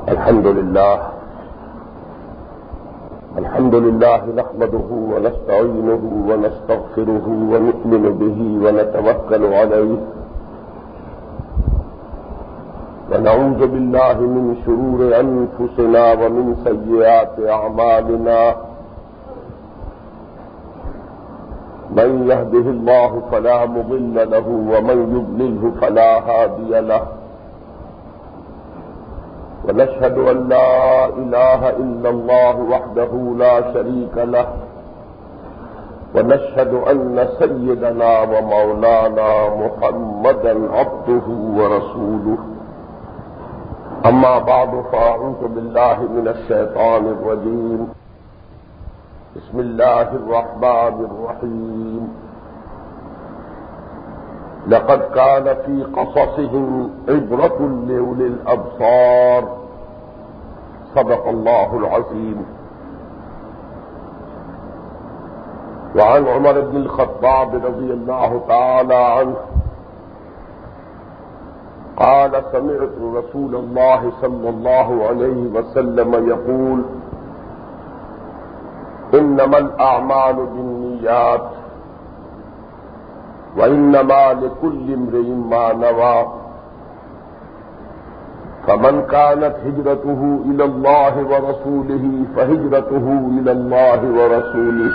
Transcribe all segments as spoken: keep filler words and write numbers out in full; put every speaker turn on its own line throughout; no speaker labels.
الحمد لله الحمد لله نحمده ونستعينه ونستغفره ونؤمن به ونتوكل عليه ونعوذ بالله من شرور أنفسنا ومن سيئات أعمالنا من يهده الله فلا مضل له ومن يضلله فلا هادي له ونشهد أن لا إله إلا الله وحده لا شريك له ونشهد أن سيدنا ومولانا محمدا عبده ورسوله أما بعد فأعوذ بالله من الشيطان الرجيم بسم الله الرحمن الرحيم لقد كان في قصصهم عبرة لأولي الأبصار صدق الله العظيم. وعن عمر بن الخطاب رضي الله تعالى عنه قال سمعت رسول الله صلى الله عليه وسلم يقول إنما الأعمال بالنيات وإنما لكل امرئ ما نوى فمن كانت هجرته إلى الله ورسوله فهجرته إلى الله ورسوله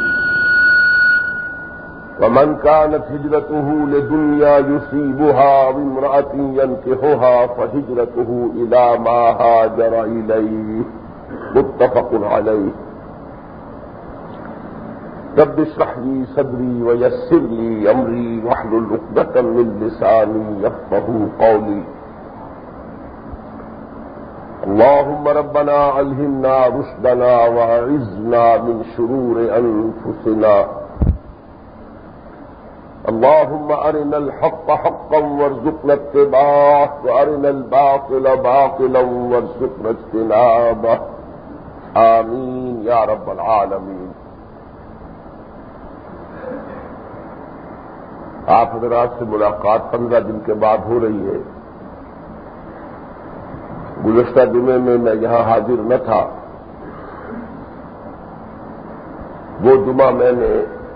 ومن كانت هجرته لدنيا يصيبها وامرأة ينكحها فهجرته إلى ما هاجر إليه متفق عليه. رب اشرح لي صدري ويسر لي امري واحلل عقدة من لساني يفقهوا قولي. اللهم ربنا ألهمنا رشدنا وأعذنا من شرور أنفسنا. اللهم أرنا الحق حقا وارزقنا اتباعه وأرنا الباطل باطلا وارزقنا اجتنابه آمين يا رب العالمين. آپ حضرات سے ملاقات پندرہ دن کے بعد ہو رہی ہے. گزشتہ جمعے میں میں یہاں حاضر نہ تھا. وہ جمعہ میں نے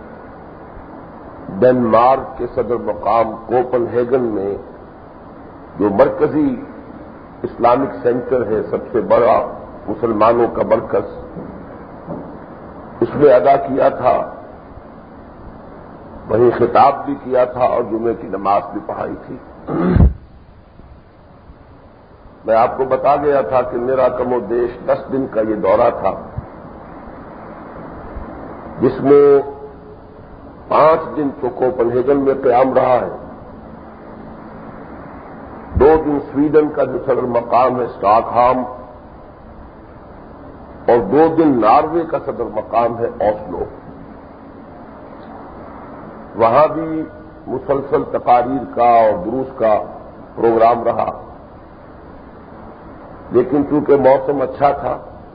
ڈنمارک کے صدر مقام کوپن ہیگن میں جو مرکزی اسلامک سینٹر ہے، سب سے بڑا مسلمانوں کا مرکز، اس میں ادا کیا تھا. وہیں خطاب بھی کیا تھا اور جمعے کی نماز بھی پڑھائی تھی. میں آپ کو بتا گیا تھا کہ میرا کم و بیش دس دن کا یہ دورہ تھا، جس میں پانچ دن تو کوپن ہیگن میں قیام رہا ہے، دو دن سویڈن کا جو صدر مقام ہے اسٹاک ہام، اور دو دن ناروے کا صدر مقام ہے اوسلو. وہاں بھی مسلسل تقاریر کا اور دروس کا پروگرام رہا. لیکن چونکہ موسم اچھا تھا،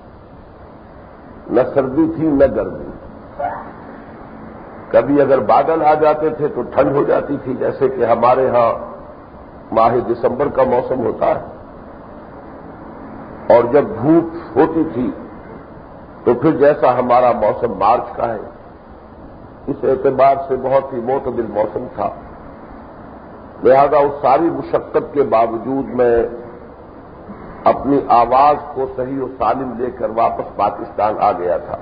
نہ سردی تھی نہ گرمی. کبھی اگر بادل آ جاتے تھے تو ٹھنڈ ہو جاتی تھی، جیسے کہ ہمارے ہاں ماہ دسمبر کا موسم ہوتا ہے، اور جب دھوپ ہوتی تھی تو پھر جیسا ہمارا موسم مارچ کا ہے. اس اعتبار سے بہت ہی معتدل موسم تھا. لہذا اس ساری مشقت کے باوجود میں اپنی آواز کو صحیح و سالم لے کر واپس پاکستان آ گیا تھا.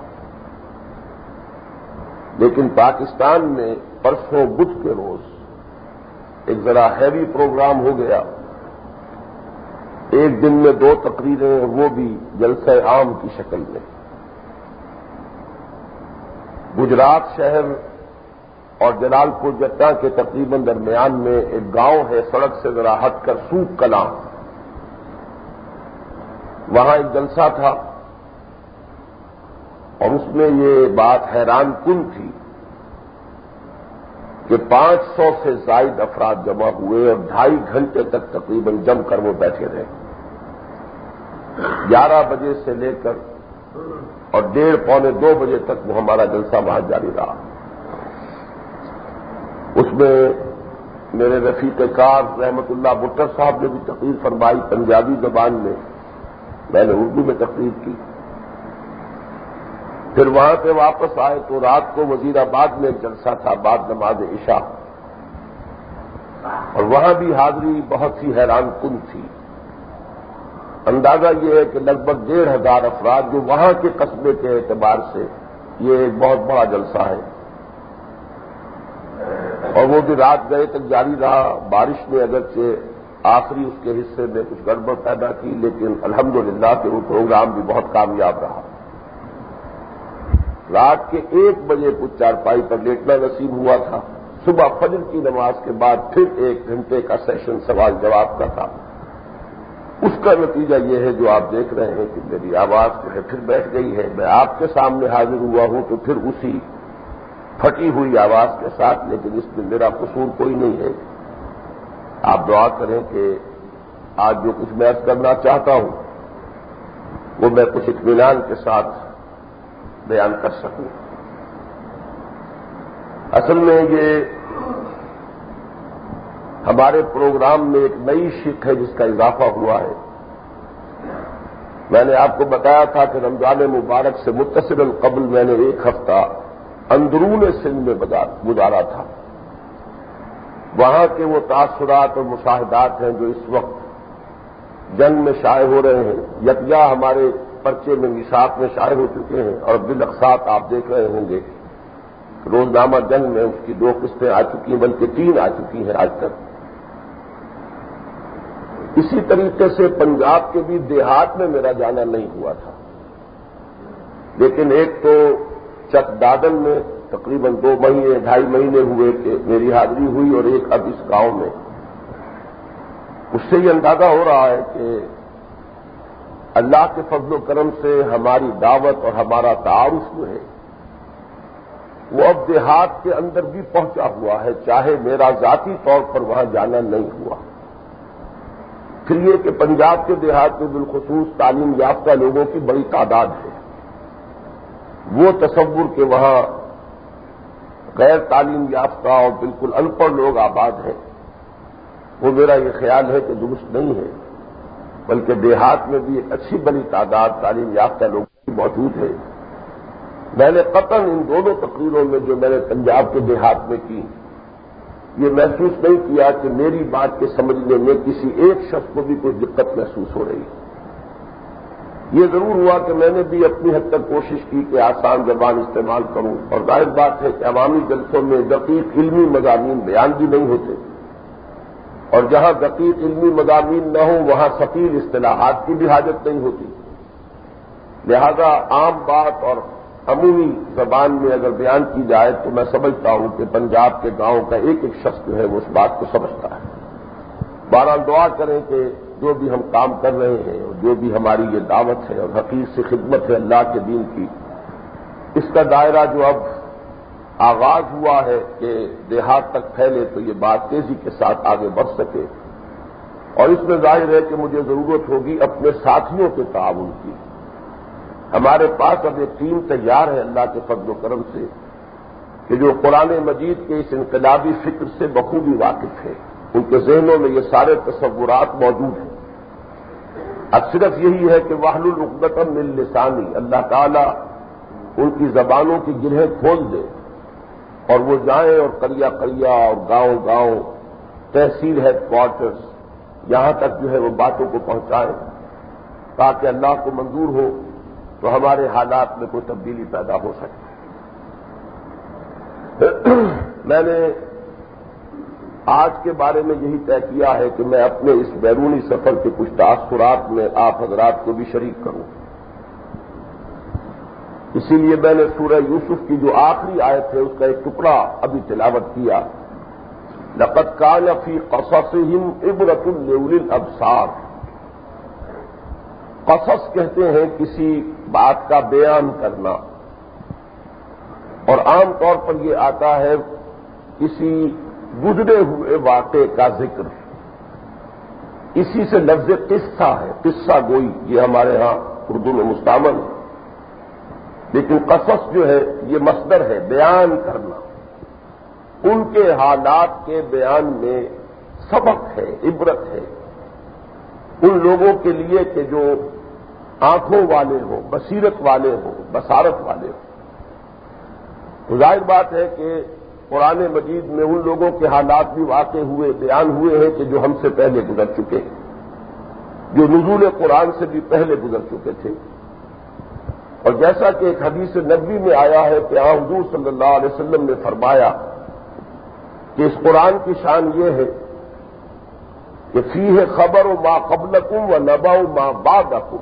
لیکن پاکستان میں پرسوں بدھ کے روز ایک ذرا ہیوی پروگرام ہو گیا. ایک دن میں دو تقریریں، وہ بھی جلسہ عام کی شکل میں. گجرات شہر اور جلال پور جٹا کے تقریباً درمیان میں ایک گاؤں ہے، سڑک سے ذرا ہٹ کر سوک کلاں، وہاں ایک جلسہ تھا. اور اس میں یہ بات حیران کن تھی کہ پانچ سو سے زائد افراد جمع ہوئے اور ڈھائی گھنٹے تک تقریباً جم کر وہ بیٹھے رہے. گیارہ بجے سے لے کر اور ڈیڑھ پونے دو بجے تک وہ ہمارا جلسہ وہاں جاری رہا. اس میں میرے رفیق کار رحمت اللہ بٹر صاحب نے بھی تقریر فرمائی پنجابی زبان میں. میں نے اردو میں تقریر کی. پھر وہاں سے واپس آئے تو رات کو وزیر آباد میں ایک جلسہ تھا بعد نماز عشاء، اور وہاں بھی حاضری بہت سی حیران کن تھی. اندازہ یہ ہے کہ لگ بھگ ڈیڑھ ہزار افراد، جو وہاں کے قصبے کے اعتبار سے یہ ایک بہت بڑا جلسہ ہے، اور وہ بھی رات گئے تک جاری رہا. بارش نے اگرچہ آخری اس کے حصے میں کچھ گڑبڑ پیدا کی، لیکن الحمدللہ کہ وہ پروگرام بھی بہت کامیاب رہا. رات کے ایک بجے کچھ چارپائی پر لیٹنا نصیب ہوا تھا. صبح فجر کی نماز کے بعد پھر ایک گھنٹے کا سیشن سوال جواب کا تھا. اس کا نتیجہ یہ ہے جو آپ دیکھ رہے ہیں کہ میری آواز جو ہے پھر بیٹھ گئی ہے. میں آپ کے سامنے حاضر ہوا ہوں تو پھر اسی پھٹی ہوئی آواز کے ساتھ، لیکن اس میں میرا قصور کوئی نہیں ہے. آپ دعا کریں کہ آج جو کچھ میں عرض کرنا چاہتا ہوں وہ میں کچھ اطمینان کے ساتھ بیان کر سکوں. اصل میں یہ ہمارے پروگرام میں ایک نئی شق ہے جس کا اضافہ ہوا ہے. میں نے آپ کو بتایا تھا کہ رمضان مبارک سے متصل قبل میں نے ایک ہفتہ اندرون سندھ میں گزارا تھا. وہاں کے وہ تاثرات اور مشاہدات ہیں جو اس وقت جنگ میں شائع ہو رہے ہیں. یکجا ہمارے پرچے میں میثاق میں شائع ہو چکے ہیں، اور بالاخص آپ دیکھ رہے ہوں گے روزنامہ جنگ میں اس کی دو قسطیں آ چکی ہیں، بلکہ تین آ چکی ہیں آج تک. اسی طریقے سے پنجاب کے بھی دیہات میں میرا جانا نہیں ہوا تھا، لیکن ایک تو چک دادن میں تقریباً دو مہینے ڈھائی مہینے ہوئے کہ میری حاضری ہوئی، اور ایک اب اس گاؤں میں. اس سے یہ اندازہ ہو رہا ہے کہ اللہ کے فضل و کرم سے ہماری دعوت اور ہمارا تعارف جو ہے وہ اب دیہات کے اندر بھی پہنچا ہوا ہے، چاہے میرا ذاتی طور پر وہاں جانا نہیں ہوا. پھر یہ کہ پنجاب کے دیہات میں بالخصوص تعلیم یافتہ لوگوں کی بڑی تعداد ہے. وہ تصور کہ وہاں غیر تعلیم یافتہ اور بالکل ان پڑھ لوگ آباد ہیں، وہ میرا یہ خیال ہے کہ درست نہیں ہے، بلکہ دیہات میں بھی ایک اچھی بڑی تعداد تعلیم یافتہ لوگوں کی موجود ہے. میں نے قطعاً ان دونوں تقریروں میں جو میں نے پنجاب کے دیہات میں کی یہ محسوس نہیں کیا کہ میری بات کے سمجھنے میں کسی ایک شخص کو بھی کوئی دقت محسوس ہو رہی. یہ ضرور ہوا کہ میں نے بھی اپنی حد تک کوشش کی کہ آسان زبان استعمال کروں، اور ظاہر بات ہے کہ عوامی جلسوں میں دقیق علمی مضامین بیان بھی نہیں ہوتے، اور جہاں دقیق علمی مضامین نہ ہوں وہاں ثقیل اصطلاحات کی بھی حاجت نہیں ہوتی. لہذا عام بات اور عمومی زبان میں اگر بیان کی جائے تو میں سمجھتا ہوں کہ پنجاب کے گاؤں کا ایک ایک شخص جو ہے وہ اس بات کو سمجھتا ہے. بہرحال دعا کریں کہ جو بھی ہم کام کر رہے ہیں اور جو بھی ہماری یہ دعوت ہے اور حقیقت سے خدمت ہے اللہ کے دین کی، اس کا دائرہ جو اب آغاز ہوا ہے کہ دیہات تک پھیلے تو یہ بات تیزی کے ساتھ آگے بڑھ سکے. اور اس میں ظاہر ہے کہ مجھے ضرورت ہوگی اپنے ساتھیوں کے تعاون کی. ہمارے پاس اب ایک ٹیم تیار ہے اللہ کے فضل و کرم سے کہ جو قرآن مجید کے اس انقلابی فکر سے بخوبی واقف ہے. ان کے ذہنوں میں یہ سارے تصورات موجود ہیں. اب صرف یہی ہے کہ واحلل عقدۃ من لسانی، اللہ تعالیٰ ان کی زبانوں کی گرہیں کھول دے اور وہ جائیں اور قریہ قریہ اور گاؤں گاؤں تحصیل ہیڈ کوارٹرز یہاں تک جو ہے وہ باتوں کو پہنچائیں تاکہ اللہ کو منظور ہو تو ہمارے حالات میں کوئی تبدیلی پیدا ہو سکے. میں نے آج کے بارے میں یہی طے کیا ہے کہ میں اپنے اس بیرونی سفر کے کچھ تاثرات میں آپ حضرات کو بھی شریک کروں. اسی لیے میں نے سورہ یوسف کی جو آخری آیت ہے اس کا ایک ٹکڑا ابھی تلاوت کیا. لقد کان فی قصصہم عبرۃ لأولی الابصار. قصص کہتے ہیں کسی بات کا بیان کرنا، اور عام طور پر یہ آتا ہے کسی گزرے ہوئے واقعے کا ذکر. اسی سے لفظ قصہ ہے، قصہ گوئی، یہ ہمارے ہاں اردو میں مستعمل ہے. لیکن قصص جو ہے یہ مصدر ہے، بیان کرنا. ان کے حالات کے بیان میں سبق ہے، عبرت ہے ان لوگوں کے لیے کہ جو آنکھوں والے ہوں، بصیرت والے ہوں، بصارت والے ہوں۔ تو ظاہر بات ہے کہ قرآن مجید میں ان لوگوں کے حالات بھی واقع ہوئے، بیان ہوئے ہیں کہ جو ہم سے پہلے گزر چکے ہیں، جو نزول قرآن سے بھی پہلے گزر چکے تھے۔ اور جیسا کہ ایک حدیث نبوی میں آیا ہے کہ آن حضور صلی اللہ علیہ وسلم نے فرمایا کہ اس قرآن کی شان یہ ہے کہ فیہ خبر و ما قبلکم و نبأ ما بعدکم،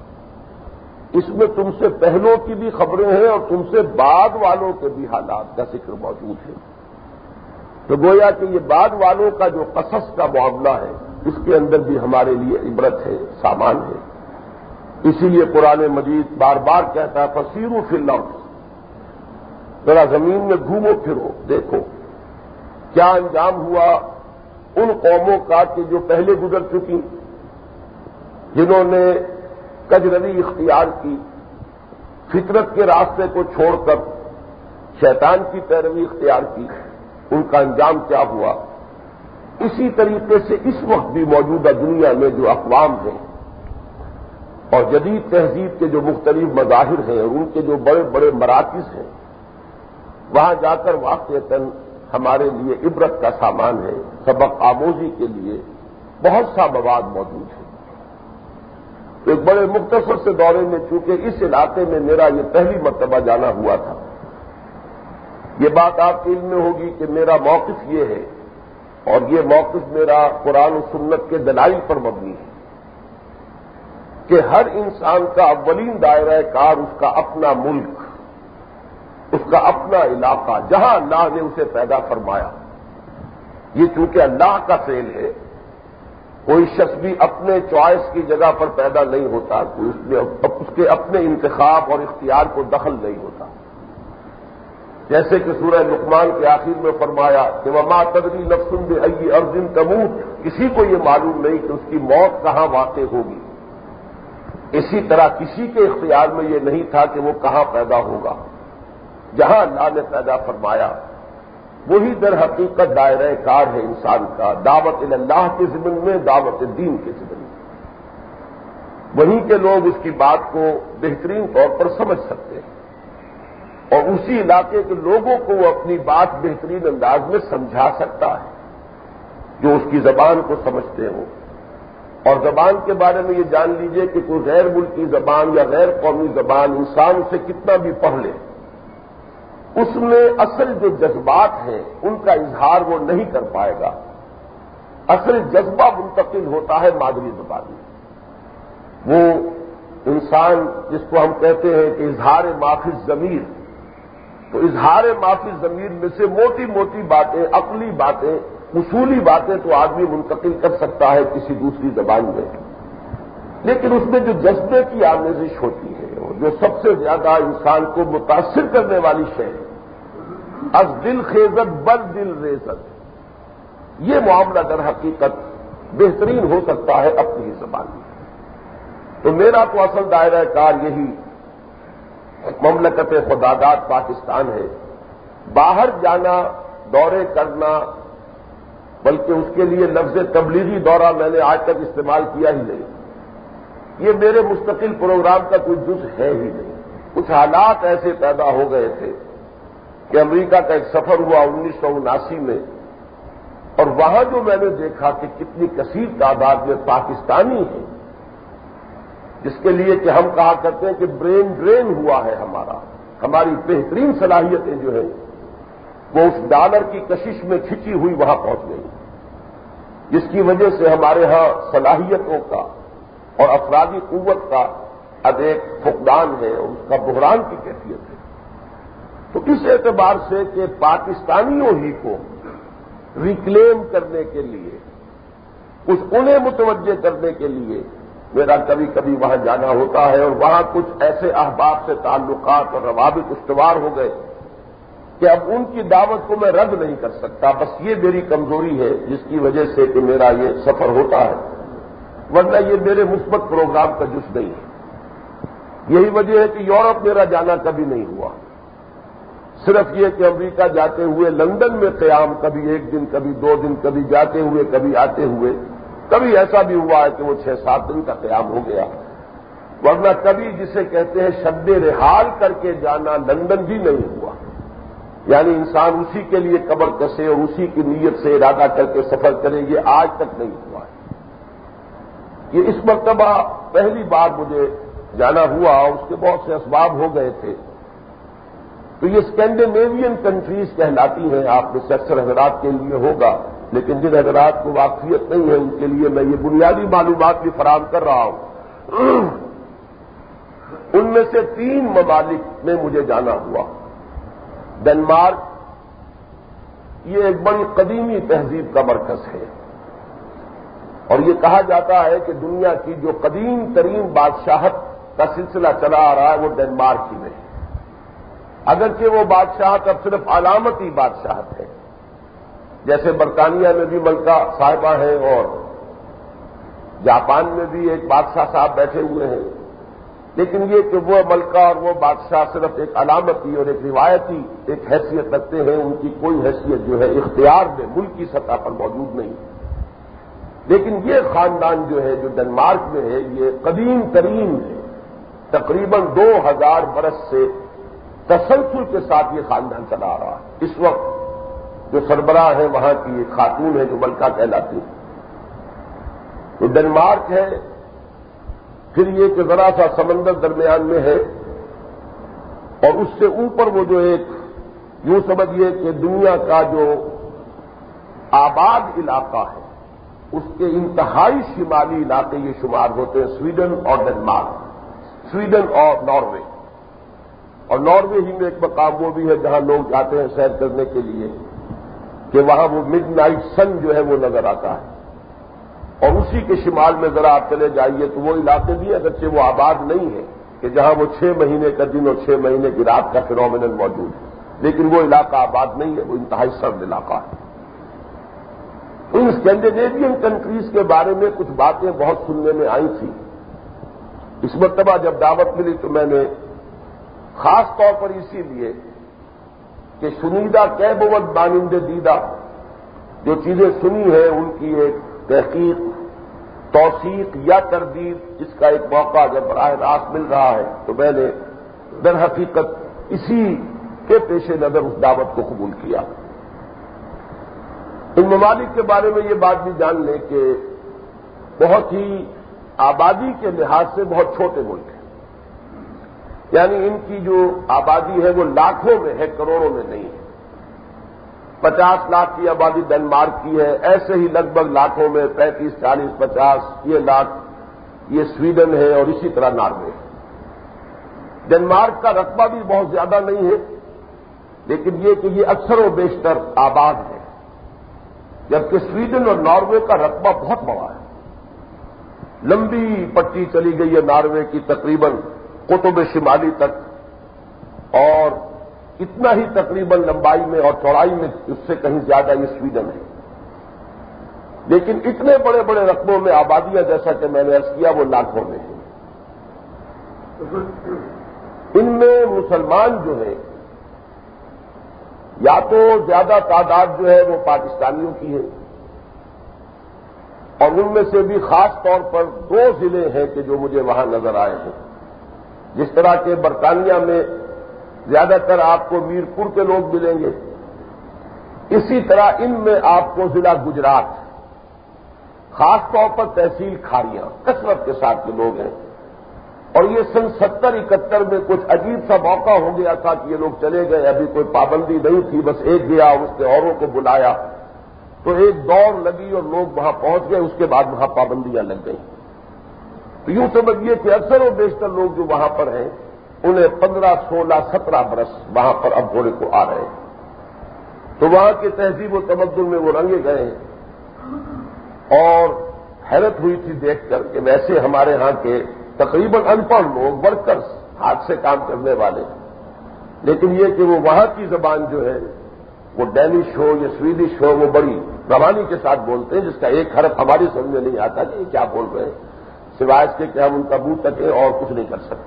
اس میں تم سے پہلوں کی بھی خبریں ہیں اور تم سے بعد والوں کے بھی حالات کا ذکر موجود ہے۔ تو گویا کہ یہ بعد والوں کا جو قصص کا معاملہ ہے اس کے اندر بھی ہمارے لیے عبرت ہے، سامان ہے۔ اسی لیے قرآن مجید بار بار کہتا ہے فسیروا فی الارض، ذرا زمین میں گھومو پھرو، دیکھو کیا انجام ہوا ان قوموں کا کہ جو پہلے گزر چکی، جنہوں نے کجروی اختیار کی، فطرت کے راستے کو چھوڑ کر شیطان کی پیروی اختیار کی، ان کا انجام کیا ہوا۔ اسی طریقے سے اس وقت بھی موجودہ دنیا میں جو اقوام ہیں اور جدید تہذیب کے جو مختلف مظاہر ہیں اور ان کے جو بڑے بڑے مراکز ہیں، وہاں جا کر واقعتاً ہمارے لیے عبرت کا سامان ہے، سبق آموزی کے لیے بہت سا مواد موجود ہے۔ ایک بڑے مختصر سے دورے میں چونکہ اس علاقے میں میرا یہ پہلی مرتبہ جانا ہوا تھا، یہ بات آپ کے علم میں ہوگی کہ میرا موقف یہ ہے اور یہ موقف میرا قرآن و سنت کے دلائل پر مبنی ہے کہ ہر انسان کا اولین دائرہ کار اس کا اپنا ملک، اس کا اپنا علاقہ، جہاں اللہ نے اسے پیدا فرمایا۔ یہ چونکہ اللہ کا فعل ہے، کوئی شخص بھی اپنے چوائس کی جگہ پر پیدا نہیں ہوتا، کوئی اس میں اس کے اپنے انتخاب اور اختیار کو دخل نہیں ہوتا۔ جیسے کہ سورہ لقمان کے آخر میں فرمایا کہ وما تدری نفس بأی ارض تموت، کسی کو یہ معلوم نہیں کہ اس کی موت کہاں واقع ہوگی۔ اسی طرح کسی کے اختیار میں یہ نہیں تھا کہ وہ کہاں پیدا ہوگا۔ جہاں اللہ نے پیدا فرمایا وہی در حقیقت دائرہ کار ہے انسان کا، دعوت اللہ کے ضمن میں، دعوت دین کے ضمن میں۔ وہیں کے لوگ اس کی بات کو بہترین طور پر سمجھ سکتے ہیں اور اسی علاقے کے لوگوں کو وہ اپنی بات بہترین انداز میں سمجھا سکتا ہے جو اس کی زبان کو سمجھتے ہوں۔ اور زبان کے بارے میں یہ جان لیجئے کہ کوئی غیر ملکی زبان یا غیر قومی زبان انسان اسے کتنا بھی پڑھ لے، اس میں اصل جو جذبات ہیں ان کا اظہار وہ نہیں کر پائے گا۔ اصل جذبہ منتقل ہوتا ہے مادری زبان میں۔ وہ انسان جس کو ہم کہتے ہیں کہ اظہار معافی ضمیر، تو اظہار معافی ضمیر میں سے موٹی موٹی باتیں، عقلی باتیں، اصولی باتیں تو آدمی منتقل کر سکتا ہے کسی دوسری زبان میں، لیکن اس میں جو جذبے کی آمیزش ہوتی ہے اور جو سب سے زیادہ انسان کو متاثر کرنے والی شے ہے، از دل خیزت بر دل ریزت، یہ معاملہ در حقیقت بہترین ہو سکتا ہے اپنی ہی زبان میں۔ تو میرا تو اصل دائرہ کار یہی مملکت خداداد پاکستان ہے۔ باہر جانا، دورے کرنا، بلکہ اس کے لیے لفظ تبلیغی دورہ میں نے آج تک استعمال کیا ہی نہیں، یہ میرے مستقل پروگرام کا کوئی جز ہے ہی نہیں۔ کچھ حالات ایسے پیدا ہو گئے تھے کہ امریکہ کا ایک سفر ہوا انیس سو اناسی میں، اور وہاں جو میں نے دیکھا کہ کتنی کثیر تعداد میں پاکستانی ہیں، جس کے لیے کہ ہم کہا کرتے ہیں کہ برین ڈرین ہوا ہے ہمارا، ہماری بہترین صلاحیتیں جو ہیں وہ اس ڈالر کی کشش میں کھچی ہوئی وہاں پہنچ گئی، جس کی وجہ سے ہمارے ہاں صلاحیتوں کا اور افرادی قوت کا اب ایک فقدان ہے اور اس کا بحران کی کیفیت ہے۔ تو اس اعتبار سے کہ پاکستانیوں ہی کو ریکلیم کرنے کے لیے، کچھ انہیں متوجہ کرنے کے لیے میرا کبھی کبھی وہاں جانا ہوتا ہے، اور وہاں کچھ ایسے احباب سے تعلقات اور روابط استوار ہو گئے کہ اب ان کی دعوت کو میں رد نہیں کر سکتا۔ بس یہ میری کمزوری ہے جس کی وجہ سے کہ میرا یہ سفر ہوتا ہے، ورنہ یہ میرے مثبت پروگرام کا جز نہیں ہے۔ یہی وجہ ہے کہ یورپ میرا جانا کبھی نہیں ہوا، صرف یہ کہ امریکہ جاتے ہوئے لندن میں قیام، کبھی ایک دن، کبھی دو دن، کبھی جاتے ہوئے، کبھی آتے ہوئے، کبھی ایسا بھی ہوا ہے کہ وہ چھ سات دن کا قیام ہو گیا۔ ورنہ کبھی جسے کہتے ہیں شد رحال کر کے جانا لندن بھی نہیں ہوا، یعنی انسان اسی کے لیے کمر کسے اور اسی کی نیت سے ارادہ کر کے سفر کرے، یہ آج تک نہیں ہوا ہے۔ یہ اس مرتبہ پہلی بار مجھے جانا ہوا، اس کے بہت سے اسباب ہو گئے تھے۔ تو یہ اسکینڈینیوین کنٹریز کہلاتی ہیں، آپ میں سے اکثر حضرات کے لیے ہوگا، لیکن جن حضرات کو واقفیت نہیں ہے ان کے لیے میں یہ بنیادی معلومات بھی فراہم کر رہا ہوں۔ ان میں سے تین ممالک میں مجھے جانا ہوا۔ ڈنمارک یہ ایک بڑی قدیمی تہذیب کا مرکز ہے، اور یہ کہا جاتا ہے کہ دنیا کی جو قدیم ترین بادشاہت کا سلسلہ چلا آ رہا ہے وہ ڈنمارک ہی میں ہے، اگرچہ وہ بادشاہت اب صرف علامتی بادشاہت ہے، جیسے برطانیہ میں بھی ملکہ صاحبہ ہیں اور جاپان میں بھی ایک بادشاہ صاحب بیٹھے ہوئے ہیں، لیکن یہ کہ وہ ملکہ اور وہ بادشاہ صرف ایک علامتی اور ایک روایتی ایک حیثیت رکھتے ہیں، ان کی کوئی حیثیت جو ہے اختیار میں ملکی سطح پر موجود نہیں۔ لیکن یہ خاندان جو ہے جو ڈنمارک میں ہے یہ قدیم ترین ہے، تقریباً دو ہزار برس سے تسلسل کے ساتھ یہ خاندان چلا آ رہا ہے۔ اس وقت جو سربراہ ہے وہاں کی ایک خاتون ہے جو ملکہ کہلاتی ہے۔ تو ڈنمارک ہے، پھر یہ کہ ذرا سا سمندر درمیان میں ہے، اور اس سے اوپر وہ جو ایک یوں سمجھیے کہ دنیا کا جو آباد علاقہ ہے اس کے انتہائی شمالی علاقے یہ شمار ہوتے ہیں، سویڈن اور ڈنمارک، سویڈن اور ناروے۔ اور ناروے ہی میں ایک مقام وہ بھی ہے جہاں لوگ جاتے ہیں سیر کرنے کے لیے کہ وہاں وہ مڈ نائٹ سن جو ہے وہ نظر آتا ہے، اور اسی کے شمال میں ذرا آپ چلے جائیے تو وہ علاقے بھی اگرچہ وہ آباد نہیں ہے کہ جہاں وہ چھ مہینے کا دن اور چھ مہینے کی رات کا فینومینل موجود ہے، لیکن وہ علاقہ آباد نہیں ہے، وہ انتہائی سرد علاقہ ہے۔ ان اسکینڈینیوین کنٹریز کے بارے میں کچھ باتیں بہت سننے میں آئی تھیں۔ اس مرتبہ جب دعوت ملی تو میں نے خاص طور پر اسی لیے کہ شنیدہ کہ بود مانند دیدہ جو چیزیں سنی ہیں ان کی ایک تحقیق، توثیق یا تردید، اس کا ایک موقع اگر براہ راست مل رہا ہے تو میں نے در حقیقت اسی کے پیش نظر اس دعوت کو قبول کیا۔ ان ممالک کے بارے میں یہ بات بھی جان لیں کہ بہت ہی آبادی کے لحاظ سے بہت چھوٹے ملک ہیں، یعنی ان کی جو آبادی ہے وہ لاکھوں میں ہے، کروڑوں میں نہیں ہے۔ پچاس لاکھ کی آبادی ڈنمارک کی ہے، ایسے ہی لگ بھگ لاکھوں میں پینتیس چالیس پچاس یہ لاکھ یہ سویڈن ہے، اور اسی طرح ناروے ہے۔ ڈنمارک کا رقبہ بھی بہت زیادہ نہیں ہے، لیکن یہ کہ یہ اکثر و بیشتر آباد ہے، جبکہ سویڈن اور ناروے کا رقبہ بہت بڑا ہے۔ لمبی پٹی چلی گئی ہے ناروے کی تقریباً قطب شمالی تک، اور اتنا ہی تقریباً لمبائی میں اور چوڑائی میں اس سے کہیں زیادہ یہ سویڈن ہے۔ لیکن اتنے بڑے بڑے رقبوں میں آبادیاں جیسا کہ میں نے عرض کیا وہ لاکھوں میں ہیں۔ ان میں مسلمان جو ہیں یا تو زیادہ تعداد جو ہے وہ پاکستانیوں کی ہے، اور ان میں سے بھی خاص طور پر دو ضلع ہیں کہ جو مجھے وہاں نظر آئے ہیں۔ جس طرح کے برطانیہ میں زیادہ تر آپ کو میرپور کے لوگ ملیں گے، اسی طرح ان میں آپ کو ضلع گجرات، خاص طور پر تحصیل کھاریاں کثرت کے ساتھ کے لوگ ہیں۔ اور یہ سن ستر اکہتر میں کچھ عجیب سا موقع ہو گیا تھا کہ یہ لوگ چلے گئے، ابھی کوئی پابندی نہیں تھی، بس ایک گیا اس نے اوروں کو بلایا تو ایک دوڑ لگی اور لوگ وہاں پہنچ گئے، اس کے بعد وہاں پابندیاں لگ گئیں۔ تو یوں سمجھیے کہ اکثر و بیشتر لوگ جو وہاں پر ہیں انہیں پندرہ سولہ سترہ برس وہاں پر اب ہونے کو آ رہے ہیں، تو وہاں کے تہذیب و تمدن میں وہ رنگے گئے ہیں، اور حیرت ہوئی تھی دیکھ کر کہ ویسے ہمارے ہاں کے تقریباً ان پڑھ لوگ ورکرز ہاتھ سے کام کرنے والے، لیکن یہ کہ وہ وہاں کی زبان جو ہے وہ ڈینش ہو یا سویڈش ہو وہ بڑی روانی کے ساتھ بولتے ہیں، جس کا ایک حرف ہماری سمجھ میں نہیں آتا کہ یہ کیا بول رہے ہیں، سوائے اس کے کہ ہم ان کا منہ تکیں اور کچھ نہیں کر سکتے۔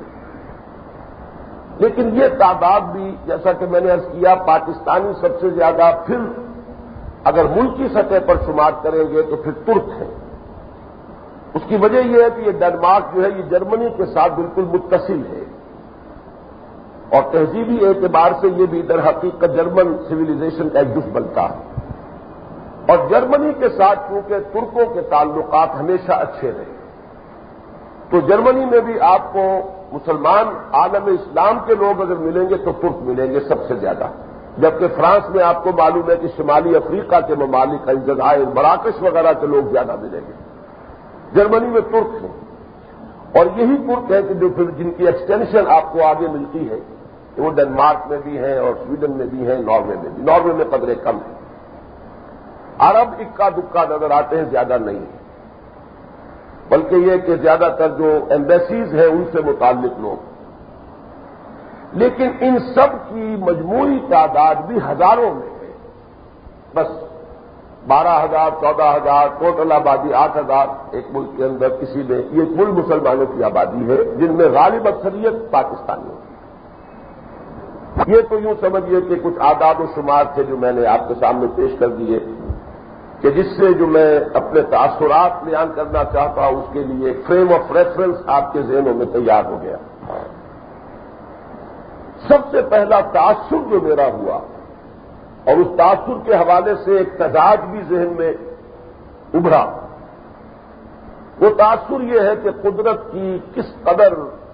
لیکن یہ تعداد بھی جیسا کہ میں نے عرض کیا پاکستانی سب سے زیادہ، پھر اگر ملکی سطح پر شمار کریں گے تو پھر ترک ہیں، اس کی وجہ یہ ہے کہ یہ ڈنمارک جو ہے یہ جرمنی کے ساتھ بالکل متصل ہے اور تہذیبی اعتبار سے یہ بھی در حقیقت جرمن سویلائزیشن کا ایک جز بنتا ہے اور جرمنی کے ساتھ چونکہ ترکوں کے تعلقات ہمیشہ اچھے رہے تو جرمنی میں بھی آپ کو مسلمان عالم اسلام کے لوگ اگر ملیں گے تو ترک ملیں گے سب سے زیادہ، جبکہ فرانس میں آپ کو معلوم ہے کہ شمالی افریقہ کے ممالک الجزائر مراکش وغیرہ کے لوگ زیادہ ملیں گے، جرمنی میں ترک ہیں اور یہی ترک ہے کہ جو پھر جن کی ایکسٹینشن آپ کو آگے ملتی ہے کہ وہ ڈنمارک میں بھی ہیں اور سویڈن میں بھی ہیں، ناروے میں بھی، ناروے میں قدرے کم ہے، عرب اکا دکا نظر آتے ہیں، زیادہ نہیں ہے، بلکہ یہ کہ زیادہ تر جو ایمبیسیز ہیں ان سے متعلق لوگ، لیکن ان سب کی مجموعی تعداد بھی ہزاروں میں ہے، بس بارہ ہزار چودہ ہزار ٹوٹل آبادی آٹھ ہزار ایک ملک کے اندر کسی میں، یہ کل مسلمانوں کی آبادی ہے جن میں غالب اکثریت پاکستانیوں کی۔ یہ تو یوں سمجھیے کہ کچھ اعداد و شمار تھے جو میں نے آپ کے سامنے پیش کر دیے کہ جس سے جو میں اپنے تاثرات بیان کرنا چاہتا ہوں اس کے لیے فریم آف ریفرنس آپ کے ذہنوں میں تیار ہو گیا۔ سب سے پہلا تاثر جو میرا ہوا اور اس تاثر کے حوالے سے ایک تضاد بھی ذہن میں ابھرا، وہ تاثر یہ ہے کہ قدرت کی کس قدر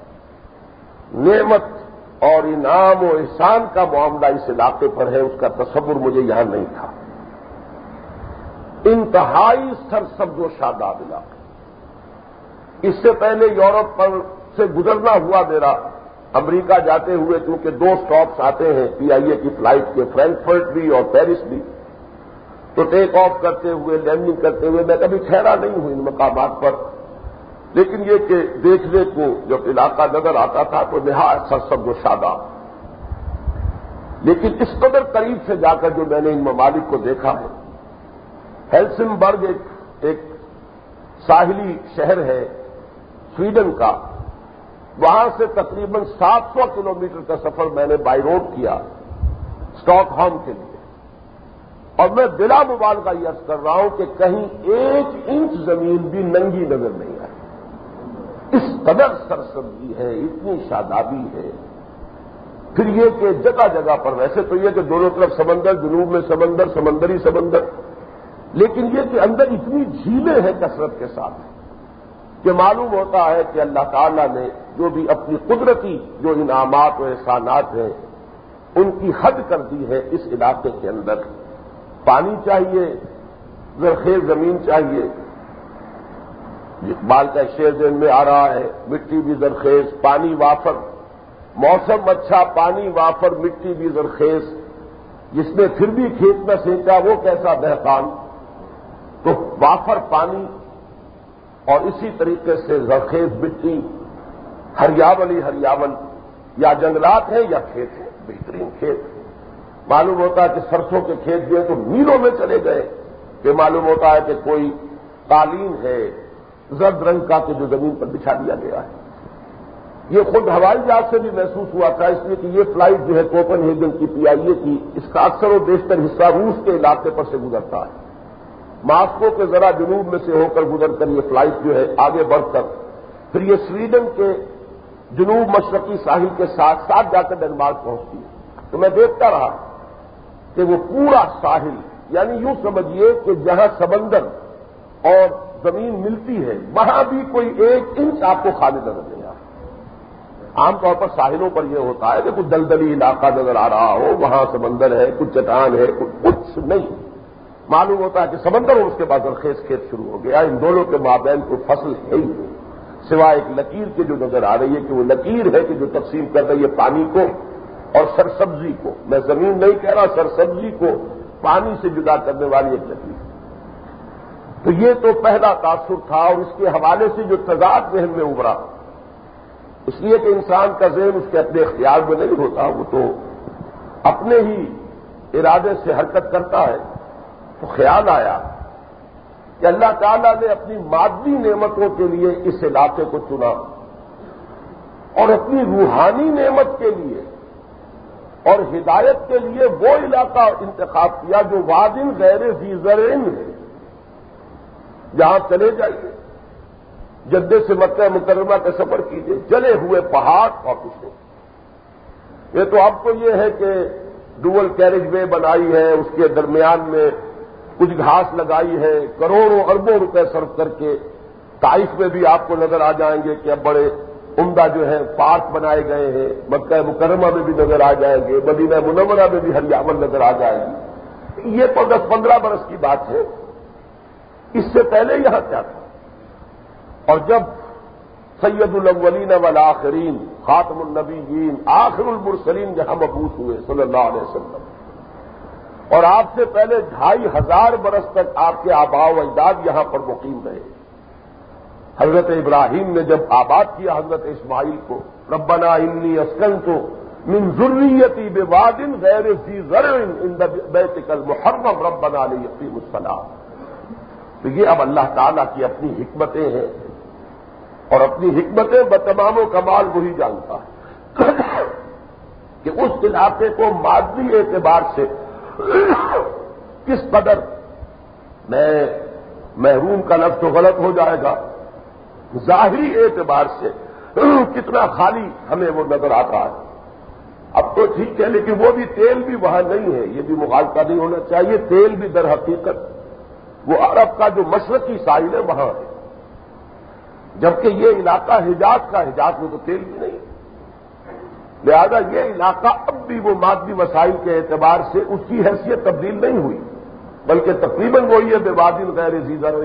نعمت اور انعام و احسان کا معاملہ اس علاقے پر ہے اس کا تصور مجھے یہاں نہیں تھا۔ انتہائی سرسبز و شاداب علاقہ، اس سے پہلے یورپ پر سے گزرنا ہوا میرا امریکہ جاتے ہوئے، کیونکہ دو سٹاپس آتے ہیں پی آئی اے کی فلائٹ کے، فرینکفرٹ بھی اور پیرس بھی، تو ٹیک آف کرتے ہوئے لینڈنگ کرتے ہوئے میں کبھی ٹھہرا نہیں ہوں ان مقامات پر، لیکن یہ کہ دیکھنے کو جب علاقہ نظر آتا تھا تو نہایت سرسبز و شاداب، لیکن اس قدر قریب سے جا کر جو میں نے ان ممالک کو دیکھا ہے، ہیلسنبرگ ایک ایک ساحلی شہر ہے سویڈن کا، وہاں سے تقریباً سات سو کلومیٹر کا سفر میں نے بائی روڈ کیا اسٹاک ہوم کے لیے، اور میں بلا مبالغہ یہ عرض کر رہا ہوں کہ کہیں ایک انچ زمین بھی ننگی نظر نہیں آئی، اس قدر سرسبزی ہے، اتنی شادابی ہے۔ پھر یہ کہ جگہ جگہ پر ویسے تو یہ کہ دونوں طرف سمندر، جنوب میں سمندر، سمندری سمندر، لیکن یہ کہ اندر اتنی جھیلیں ہیں کثرت کے ساتھ کہ معلوم ہوتا ہے کہ اللہ تعالیٰ نے جو بھی اپنی قدرتی جو انعامات و احسانات ہیں ان کی حد کر دی ہے اس علاقے کے اندر۔ پانی چاہیے، زرخیز زمین چاہیے، اقبال کا شعر ذہن میں آ رہا ہے، مٹی بھی زرخیز پانی وافر، موسم اچھا پانی وافر مٹی بھی زرخیز، جس نے پھر بھی کھیت میں سینچا وہ کیسا دہقان۔ تو وافر پانی اور اسی طریقے سے زرخیز مٹی، ہریاولی ہریاول، یا جنگلات ہیں یا کھیت ہیں، بہترین کھیت۔ معلوم ہوتا ہے کہ سرسوں کے کھیت جو ہے تو میلوں میں چلے گئے، کہ معلوم ہوتا ہے کہ کوئی قالین ہے زرد رنگ کا کہ جو زمین پر بچھا دیا گیا ہے۔ یہ خود ہوائی جہاز سے بھی محسوس ہوا تھا، اس لیے کہ یہ فلائٹ جو ہے کوپن ہیگن کی پی آئی اے کی، اس کا اکثر و بیشتر حصہ روس کے علاقے پر سے گزرتا ہے، ماسکو کے ذرا جنوب میں سے ہو کر گزر کر یہ فلائٹ جو ہے آگے بڑھ کر پھر یہ سویڈن کے جنوب مشرقی ساحل کے ساتھ ساتھ جا کر ڈنمارک پہنچتی ہے۔ تو میں دیکھتا رہا کہ وہ پورا ساحل، یعنی یوں سمجھیے کہ جہاں سمندر اور زمین ملتی ہے وہاں بھی کوئی ایک انچ آپ کو خالی نظر نہیں آ رہا۔ عام طور پر ساحلوں پر یہ ہوتا ہے کہ کچھ دلدلی علاقہ نظر آ رہا ہو، وہاں سمندر ہے، کچھ چٹان ہے، کچھ نہیں، معلوم ہوتا ہے کہ سمندر اور اس کے بعد زرخیز کھیت شروع ہو گیا، ان دونوں کے مابین کوئی فصل ہے ہی نہیں، سوائے ایک لکیر کے جو نظر آ رہی ہے کہ وہ لکیر ہے کہ جو تقسیم کر رہی ہے پانی کو اور سرسبزی کو، میں زمین نہیں کہہ رہا، سرسبزی کو پانی سے جدا کرنے والی ایک لکیر۔ تو یہ تو پہلا تاثر تھا، اور اس کے حوالے سے جو تضاد ذہن میں ابھرا، اس لیے کہ انسان کا ذہن اس کے اپنے اختیار میں نہیں ہوتا، وہ تو اپنے ہی ارادے سے حرکت کرتا ہے، تو خیال آیا کہ اللہ تعالیٰ نے اپنی مادی نعمتوں کے لیے اس علاقے کو چنا اور اپنی روحانی نعمت کے لیے اور ہدایت کے لیے وہ علاقہ انتخاب کیا جو وادٍ غیر ذی زرع ہے، جہاں چلے جائیے جدے سے مکہ مکرمہ کا سفر کیجیے، جلے ہوئے پہاڑ اور کچھ نہیں۔ یہ تو اب تو یہ ہے کہ ڈوئل کیریج وے بنائی ہے، اس کے درمیان میں کچھ گھاس لگائی ہے، کروڑوں اربوں روپے صرف کر کے طائف میں بھی آپ کو نظر آ جائیں گے کہ اب بڑے عمدہ جو ہے پارک بنائے گئے ہیں، مکہ مکرمہ میں بھی نظر آ جائیں گے، مدینہ منورہ میں بھی ہریاول نظر آ جائے گی۔ یہ تو دس پندرہ برس کی بات ہے، اس سے پہلے یہاں کیا تھا؟ اور جب سید الاولین والآخرین خاتم النبیین آخر المرسلین جہاں مبعوث ہوئے صلی اللہ علیہ وسلم، اور آپ سے پہلے ڈھائی ہزار برس تک آپ کے آباء و اجداد یہاں پر مقیم رہے۔ حضرت ابراہیم نے جب آباد کیا حضرت اسماعیل کو، ربنا انی اسکنت من ذریتی بواد غیر ذی زرع عند بیتک المحرم ربنا لیقیموا الصلاۃ، تو یہ اب اللہ تعالیٰ کی اپنی حکمتیں ہیں، اور اپنی حکمتیں بتمام و کمال وہی جانتا ہے کہ اس علاقے کو مادی اعتبار سے کس قدر، میں محروم کا لفظ تو غلط ہو جائے گا، ظاہری اعتبار سے کتنا خالی ہمیں وہ نظر آتا ہے۔ اب تو ٹھیک ہے، لیکن وہ بھی تیل بھی وہاں نہیں ہے، یہ بھی مغالطہ نہیں ہونا چاہیے، تیل بھی در حقیقت وہ عرب کا جو مشرقی ساحل ہے وہاں ہے، جبکہ یہ علاقہ حجاز کا، حجاز میں تو تیل بھی نہیں ہے، لہذا یہ علاقہ اب بھی وہ مادی وسائل کے اعتبار سے اس کی حیثیت تبدیل نہیں ہوئی، بلکہ تقریباً وہی ہے بوادٍ غیر ذی زرع۔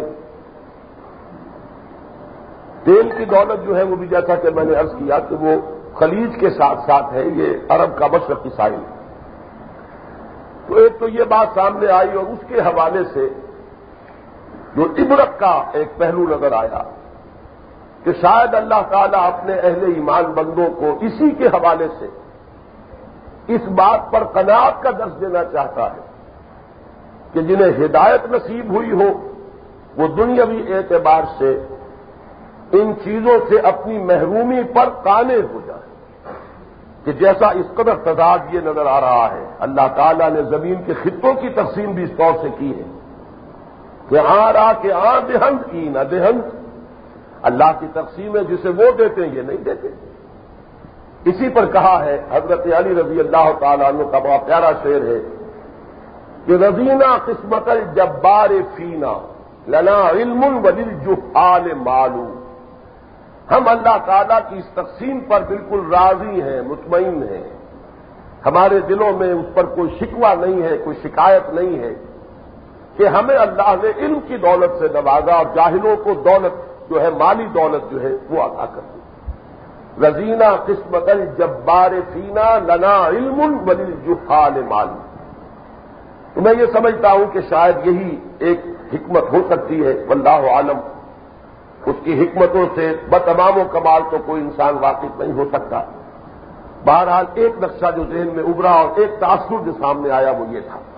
تیل کی دولت جو ہے وہ بھی جیسا کہ میں نے عرض کیا کہ وہ خلیج کے ساتھ ساتھ ہے، یہ عرب کا مشرقی ساحل ہے۔ تو ایک تو یہ بات سامنے آئی، اور اس کے حوالے سے جو عبرت کا ایک پہلو نظر آیا کہ شاید اللہ تعالیٰ اپنے اہل ایمان بندوں کو اسی کے حوالے سے اس بات پر قناعت کا درس دینا چاہتا ہے کہ جنہیں ہدایت نصیب ہوئی ہو وہ دنیاوی اعتبار سے ان چیزوں سے اپنی محرومی پر قانع ہو جائے، کہ جیسا اس قدر تضاد یہ نظر آ رہا ہے۔ اللہ تعالیٰ نے زمین کے خطوں کی تقسیم بھی اس طور سے کی ہے کہ آ رہا کہ آ دہند کی نہ دہند، اللہ کی تقسیم ہے، جسے وہ دیتے ہیں یہ نہیں دیتے۔ اسی پر کہا ہے حضرت علی رضی اللہ تعالیٰ عنہ کا بہت پیارا شعر ہے کہ رضینا قسمت الجبار فینا لنا علم وللجہال معلوم، ہم اللہ تعالیٰ کی اس تقسیم پر بالکل راضی ہیں، مطمئن ہیں، ہمارے دلوں میں اس پر کوئی شکوہ نہیں ہے، کوئی شکایت نہیں ہے کہ ہمیں اللہ نے علم کی دولت سے نوازا اور جاہلوں کو دولت جو ہے، مالی دولت جو ہے وہ عطا کر دی۔ رضینا قسمت الجبار فینا لنا علم وللجہال معلوم، تو میں یہ سمجھتا ہوں کہ شاید یہی ایک حکمت ہو سکتی ہے، واللہ عالم۔ اس کی حکمتوں سے بتمام و کمال تو کوئی انسان واقف نہیں ہو سکتا۔ بہرحال ایک نقشہ جو ذہن میں ابھرا اور ایک تاثر جو سامنے آیا وہ یہ تھا۔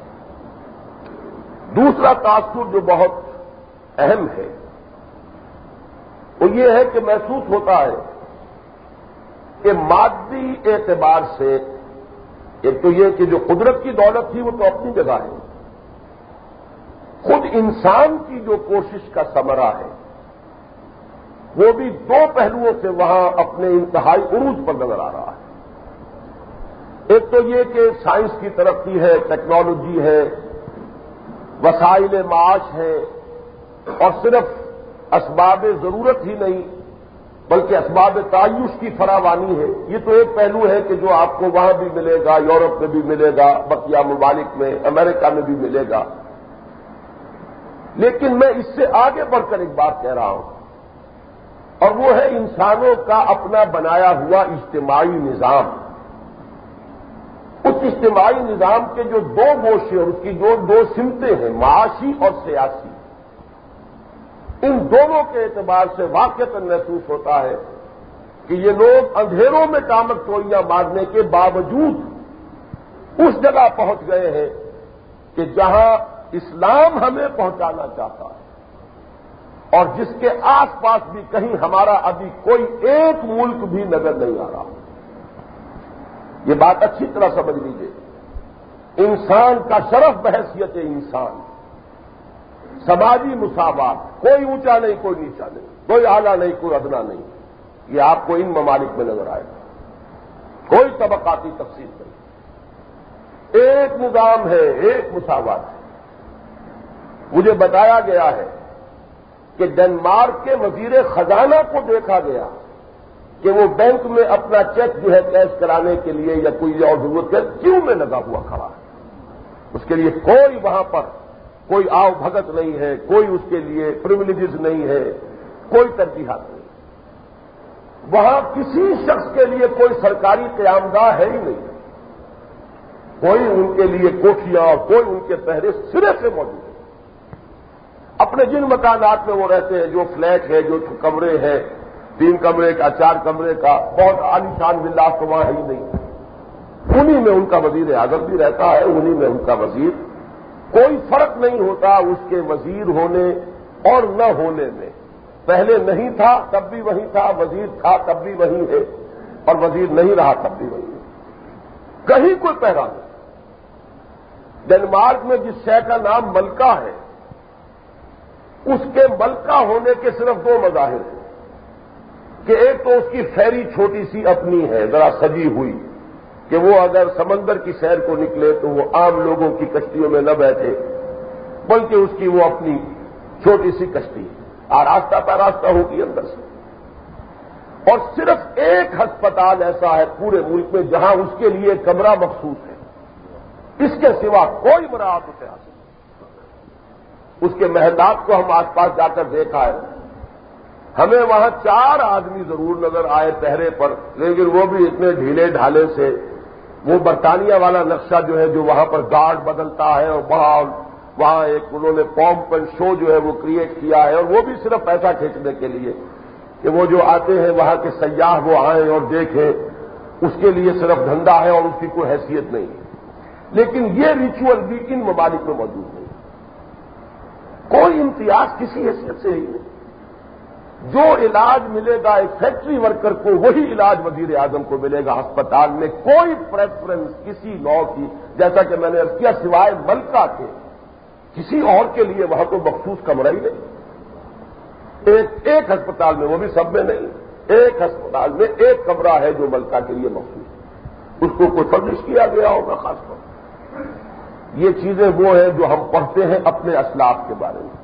دوسرا تاثر جو بہت اہم ہے وہ یہ ہے کہ محسوس ہوتا ہے کہ مادی اعتبار سے ایک تو یہ کہ جو قدرت کی دولت تھی وہ تو اپنی جگہ ہے، خود انسان کی جو کوشش کا ثمرہ ہے وہ بھی دو پہلوؤں سے وہاں اپنے انتہائی عروج پر نظر آ رہا ہے۔ ایک تو یہ کہ سائنس کی ترقی ہے، ٹیکنالوجی ہے، وسائل معاش ہے، اور صرف اسباب ضرورت ہی نہیں بلکہ اسباب تعیش کی فراوانی ہے۔ یہ تو ایک پہلو ہے کہ جو آپ کو وہاں بھی ملے گا، یورپ میں بھی ملے گا، بقیہ ممالک میں، امریکہ میں بھی ملے گا۔ لیکن میں اس سے آگے بڑھ کر ایک بات کہہ رہا ہوں، اور وہ ہے انسانوں کا اپنا بنایا ہوا اجتماعی نظام۔ اس اجتماعی نظام کے جو دو گوشے اور اس کی جو دو سمتیں ہیں، معاشی اور سیاسی، ان دونوں کے اعتبار سے واقعتاً محسوس ہوتا ہے کہ یہ لوگ اندھیروں میں ٹامک ٹوئیاں مارنے کے باوجود اس جگہ پہنچ گئے ہیں کہ جہاں اسلام ہمیں پہنچانا چاہتا ہے، اور جس کے آس پاس بھی کہیں ہمارا ابھی کوئی ایک ملک بھی نظر نہیں آ رہا۔ یہ بات اچھی طرح سمجھ لیجیے، انسان کا شرف بحیثیت انسان، سماجی مساوات، کوئی اونچا نہیں کوئی نیچا نہیں، کوئی اعلیٰ نہیں، کوئی ادنا نہیں. یہ آپ کو ان ممالک میں نظر آئے گا. کوئی طبقاتی تقسیم نہیں، ایک نظام ہے، ایک مساوات ہے. مجھے بتایا گیا ہے کہ ڈنمارک کے وزیر خزانہ کو دیکھا گیا کہ وہ بینک میں اپنا چیک جو ہے کیش کرانے کے لیے یا کوئی اور ضرورت ہے کیوں میں لگا ہوا کھڑا ہے. اس کے لیے کوئی وہاں پر کوئی آؤ بھگت نہیں ہے، کوئی اس کے لیے پریولیجز نہیں ہے، کوئی ترجیحات نہیں. وہاں کسی شخص کے لیے کوئی سرکاری قیام گاہ ہے ہی نہیں، کوئی ان کے لیے کوٹھیاں اور کوئی ان کے پہرے سرے سے موجود ہے. اپنے جن مکانات میں وہ رہتے ہیں، جو فلیٹ ہے، جو کمرے ہیں، تین کمرے کا، چار کمرے کا، بہت عالیشان ولا تو وہاں ہے ہی نہیں. انہی میں ان کا وزیر اعظم بھی رہتا ہے، انہی میں ان کا وزیر. کوئی فرق نہیں ہوتا اس کے وزیر ہونے اور نہ ہونے میں. پہلے نہیں تھا تب بھی وہی تھا، وزیر تھا تب بھی وہی ہے، اور وزیر نہیں رہا تب بھی وہی ہے. کہیں کوئی پہرا نہیں. ڈنمارک میں جس شے کا نام ملکہ ہے، اس کے ملکہ ہونے کے صرف دو مظاہر ہیں کہ ایک تو اس کی فیری چھوٹی سی اپنی ہے، ذرا سجی ہوئی، کہ وہ اگر سمندر کی سیر کو نکلے تو وہ عام لوگوں کی کشتیوں میں نہ بیٹھے، بلکہ اس کی وہ اپنی چھوٹی سی کشتی آراستہ پاراستہ ہوگی اندر سے. اور صرف ایک ہسپتال ایسا ہے پورے ملک میں جہاں اس کے لیے کمرہ مخصوص ہے. اس کے سوا کوئی مراعات اسے حاصل نہیں. اس کے محلات کو ہم آس پاس جا کر دیکھا ہے، ہمیں وہاں چار آدمی ضرور نظر آئے پہرے پر، لیکن وہ بھی اتنے ڈھیلے ڈھالے سے. وہ برطانیہ والا نقشہ جو ہے، جو وہاں پر گارڈ بدلتا ہے، اور وہاں وہاں ایک انہوں نے پومپ اینڈ شو جو ہے وہ کریٹ کیا ہے، اور وہ بھی صرف پیسہ کھینچنے کے لیے کہ وہ جو آتے ہیں وہاں کے سیاح وہ آئیں اور دیکھیں، اس کے لیے صرف دھندا ہے اور اس کی کوئی حیثیت نہیں ہے. لیکن یہ ریچول بھی ان ممالک میں موجود نہیں. کوئی امتیاز کسی حیثیت سے ہی نہیں. جو علاج ملے گا ایک فیکٹری ورکر کو، وہی علاج وزیر اعظم کو ملے گا ہسپتال میں. کوئی پریفرنس کسی نوع کی، جیسا کہ میں نے عرض کیا، سوائے ملکہ کے کسی اور کے لیے وہاں تو مخصوص کمرہ ہی نہیں. ایک ایک ہسپتال میں، وہ بھی سب میں نہیں، ایک ہسپتال میں ایک کمرہ ہے جو ملکہ کے لیے مخصوص ہے. اس کو کوئی فرمش کیا گیا ہوگا خاص طور پر. یہ چیزیں وہ ہیں جو ہم پڑھتے ہیں اپنے اسلاف کے بارے میں،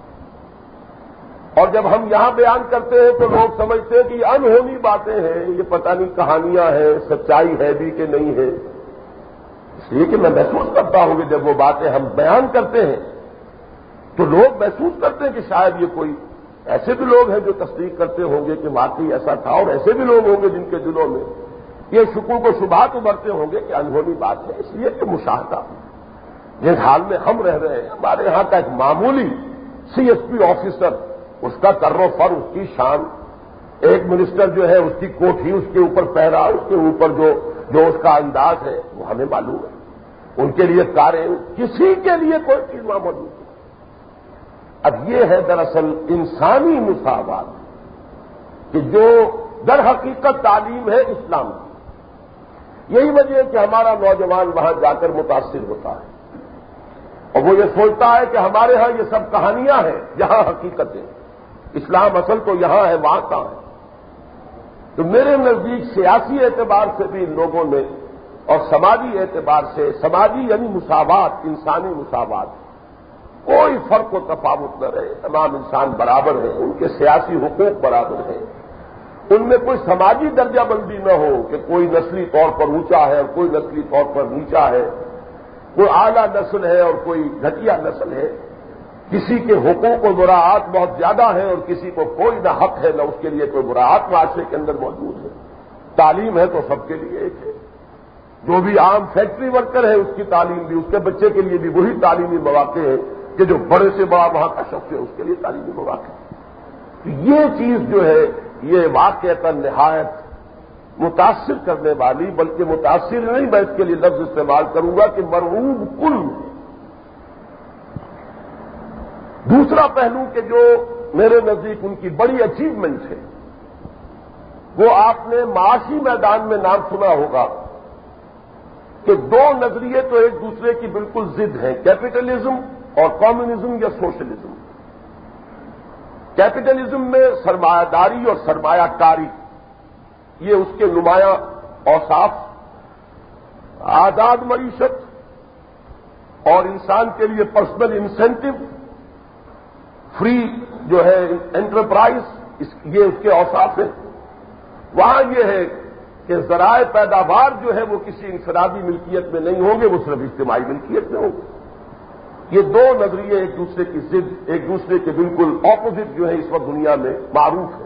اور جب ہم یہاں بیان کرتے ہیں تو لوگ سمجھتے ہیں کہ یہ انہونی باتیں ہیں، یہ پتہ نہیں کہانیاں ہیں، سچائی ہے بھی کہ نہیں ہے. اس لیے کہ میں محسوس کرتا ہوں کہ جب وہ باتیں ہم بیان کرتے ہیں تو لوگ محسوس کرتے ہیں کہ شاید یہ کوئی ایسے بھی لوگ ہیں جو تصدیق کرتے ہوں گے کہ واقعی ایسا تھا، اور ایسے بھی لوگ ہوں گے جن کے دلوں میں یہ شکوک و شبہات ابھرتے ہوں گے کہ انہونی بات ہے. اس لیے کہ مشاہدہ جس حال میں ہم رہ رہے ہیں، ہمارے یہاں کا ایک معمولی سی ایس پی آفیسر، اس کا کر و فر، اس کی شان، ایک منسٹر جو ہے اس کی کوٹھی، اس کے اوپر پہرا، اس کے اوپر جو جو اس کا انداز ہے وہ ہمیں معلوم ہے. ان کے لیے کاریں، کسی کے لیے کوئی چیز وہاں موجود نہیں. اب یہ ہے دراصل انسانی مساوات کہ جو در حقیقت تعلیم ہے اسلام کی. یہی وجہ ہے کہ ہمارا نوجوان وہاں جا کر متاثر ہوتا ہے اور وہ یہ سوچتا ہے کہ ہمارے ہاں یہ سب کہانیاں ہیں، یہاں حقیقتیں. اسلام اصل تو یہاں ہے، وہاں کہاں ہے. تو میرے نزدیک سیاسی اعتبار سے بھی ان لوگوں نے، اور سماجی اعتبار سے، سماجی یعنی مساوات، انسانی مساوات، کوئی فرق و تفاوت نہ رہے. تمام انسان برابر ہیں، ان کے سیاسی حقوق برابر ہیں. ان میں کوئی سماجی درجہ بندی نہ ہو کہ کوئی نسلی طور پر اونچا ہے اور کوئی نسلی طور پر نیچا ہے، کوئی اعلیٰ نسل ہے اور کوئی گھٹیا نسل ہے. کسی کے حقوق و مراعات بہت زیادہ ہیں اور کسی کو کوئی نہ حق ہے نہ اس کے لیے کوئی مراعات معاشرے کے اندر موجود ہے. تعلیم ہے تو سب کے لیے ایک ہے. جو بھی عام فیکٹری ورکر ہے اس کی تعلیم بھی، اس کے بچے کے لیے بھی وہی تعلیمی مواقع ہے کہ جو بڑے سے بڑا وہاں کا شخص ہے اس کے لیے تعلیمی مواقع. تو یہ چیز جو ہے یہ واقعتاً نہایت متاثر کرنے والی، بلکہ متاثر نہیں، میں اس کے لیے لفظ استعمال کروں گا کہ مرعوب کل. دوسرا پہلو کہ جو میرے نزدیک ان کی بڑی اچیومنٹ ہے، وہ آپ نے معاشی میدان میں نام سنا ہوگا کہ دو نظریے تو ایک دوسرے کی بالکل ضد ہیں، کیپٹلزم اور کمیونزم یا سوشلزم. کیپٹلزم میں سرمایہ داری اور سرمایہ کاری یہ اس کے نمایاں اوصاف، آزاد معیشت اور انسان کے لیے پرسنل انسینٹو، فری جو ہے انٹرپرائز، یہ اس کے اوصاف ہیں۔ وہاں یہ ہے کہ ذرائع پیداوار جو ہے وہ کسی انفرادی ملکیت میں نہیں ہوں گے، وہ صرف اجتماعی ملکیت میں ہوں گے۔ یہ دو نظریے ایک دوسرے کی ضد، ایک دوسرے کے بالکل اپوزٹ جو ہے اس وقت دنیا میں معروف ہے۔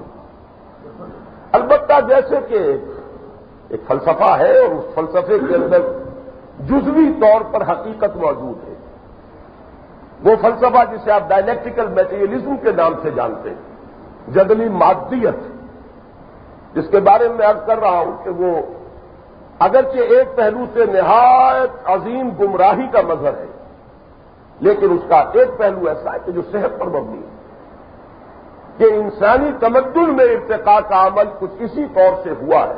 البتہ جیسے کہ ایک فلسفہ ہے اور اس فلسفے کے اندر جزوی طور پر حقیقت موجود ہے، وہ فلسفہ جسے آپ ڈائلیکٹیکل میٹیریلزم کے نام سے جانتے ہیں، جدلی مادیت، جس کے بارے میں عرض کر رہا ہوں کہ وہ اگرچہ ایک پہلو سے نہایت عظیم گمراہی کا مظہر ہے، لیکن اس کا ایک پہلو ایسا ہے کہ جو صحت پر مبنی ہے، کہ انسانی تمدن میں ارتقاء کا عمل کچھ اسی طور سے ہوا ہے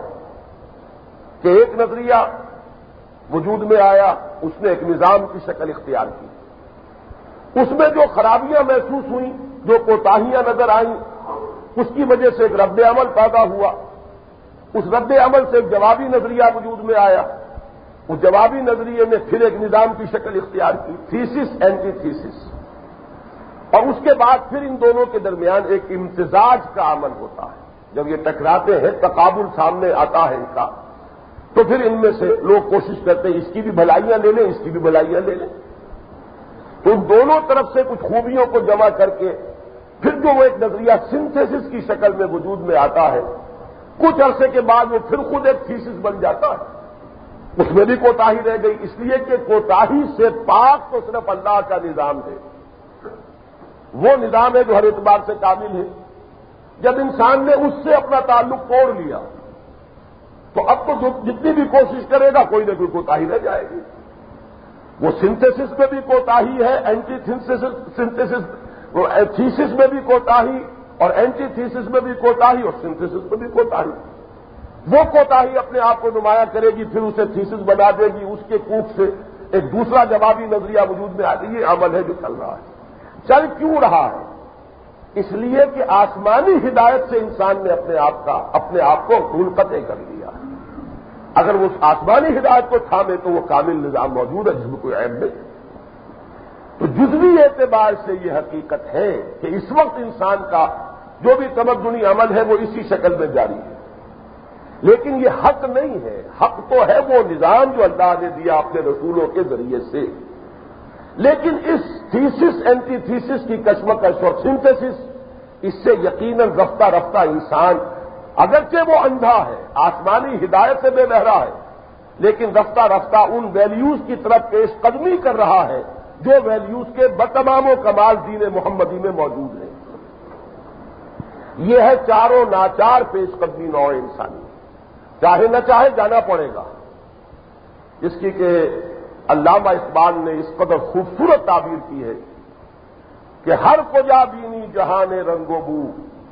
کہ ایک نظریہ وجود میں آیا، اس نے ایک نظام کی شکل اختیار کی، اس میں جو خرابیاں محسوس ہوئیں، جو کوتاہیاں نظر آئیں، اس کی وجہ سے ایک رد عمل پیدا ہوا، اس رد عمل سے ایک جوابی نظریہ وجود میں آیا، اس جوابی نظریے نے پھر ایک نظام کی شکل اختیار کی، تھیسس اینٹی تھیسس، اور اس کے بعد پھر ان دونوں کے درمیان ایک امتزاج کا عمل ہوتا ہے۔ جب یہ ٹکراتے ہیں، تقابل سامنے آتا ہے ان کا، تو پھر ان میں سے لوگ کوشش کرتے ہیں اس کی بھی بھلائیاں لے لیں، اس کی بھی بھلائیاں لے لیں، تو ان دونوں طرف سے کچھ خوبیوں کو جمع کر کے پھر جو وہ ایک نظریہ سنتھیسس کی شکل میں وجود میں آتا ہے، کچھ عرصے کے بعد وہ پھر خود ایک تھیسس بن جاتا ہے۔ اس میں بھی کوتاہی رہ گئی، اس لیے کہ کوتاہی سے پاک تو صرف اللہ کا نظام ہے، وہ نظام ہے جو ہر اعتبار سے کامل ہے۔ جب انسان نے اس سے اپنا تعلق توڑ لیا تو اب تو جتنی بھی کوشش کرے گا کوئی نہ کوئی کوتاہی رہ جائے گی۔ وہ سنتھیسس میں بھی کوتاہی ہے، اینٹی سنتھیسس تھیسس میں بھی کوتاہی، اور اینٹی تھیسس میں بھی کوتاہی، اور سنتھیسس میں بھی کوتاہی۔ وہ کوتاہی اپنے آپ کو نمایاں کرے گی، پھر اسے تھیسس بنا دے گی، اس کے کوپ سے ایک دوسرا جوابی نظریہ وجود میں آ گئی۔ یہ عمل ہے جو چل رہا ہے۔ چل کیوں رہا ہے؟ اس لیے کہ آسمانی ہدایت سے انسان نے اپنے آپ کا اپنے آپ کو منقطع کر لیا ہے۔ اگر وہ اس آسمانی ہدایت کو تھامے تو وہ کامل نظام موجود ہے جس میں کوئی عیب نہیں۔ تو جزوی اعتبار سے یہ حقیقت ہے کہ اس وقت انسان کا جو بھی تمدنی عمل ہے وہ اسی شکل میں جاری ہے، لیکن یہ حق نہیں ہے۔ حق تو ہے وہ نظام جو اللہ نے دیا اپنے رسولوں کے ذریعے سے، لیکن اس تھیسس اینٹی تھیسس کی کشمکش اور سنتھیسس، اس سے یقیناً رفتہ رفتہ انسان اگرچہ وہ اندھا ہے، آسمانی ہدایت سے بے بہرا ہے، لیکن رفتہ رفتہ ان ویلیوز کی طرف پیش قدمی کر رہا ہے جو ویلیوز کے بتمام و کمال دین محمدی میں موجود ہیں۔ یہ ہے چاروں ناچار پیش قدمی نوع انسانی، چاہے نہ چاہے جانا پڑے گا، جس کی کہ علامہ اقبال نے اس قدر خوبصورت تعبیر کی ہے کہ ہر کجا بینی جہان رنگ و بو،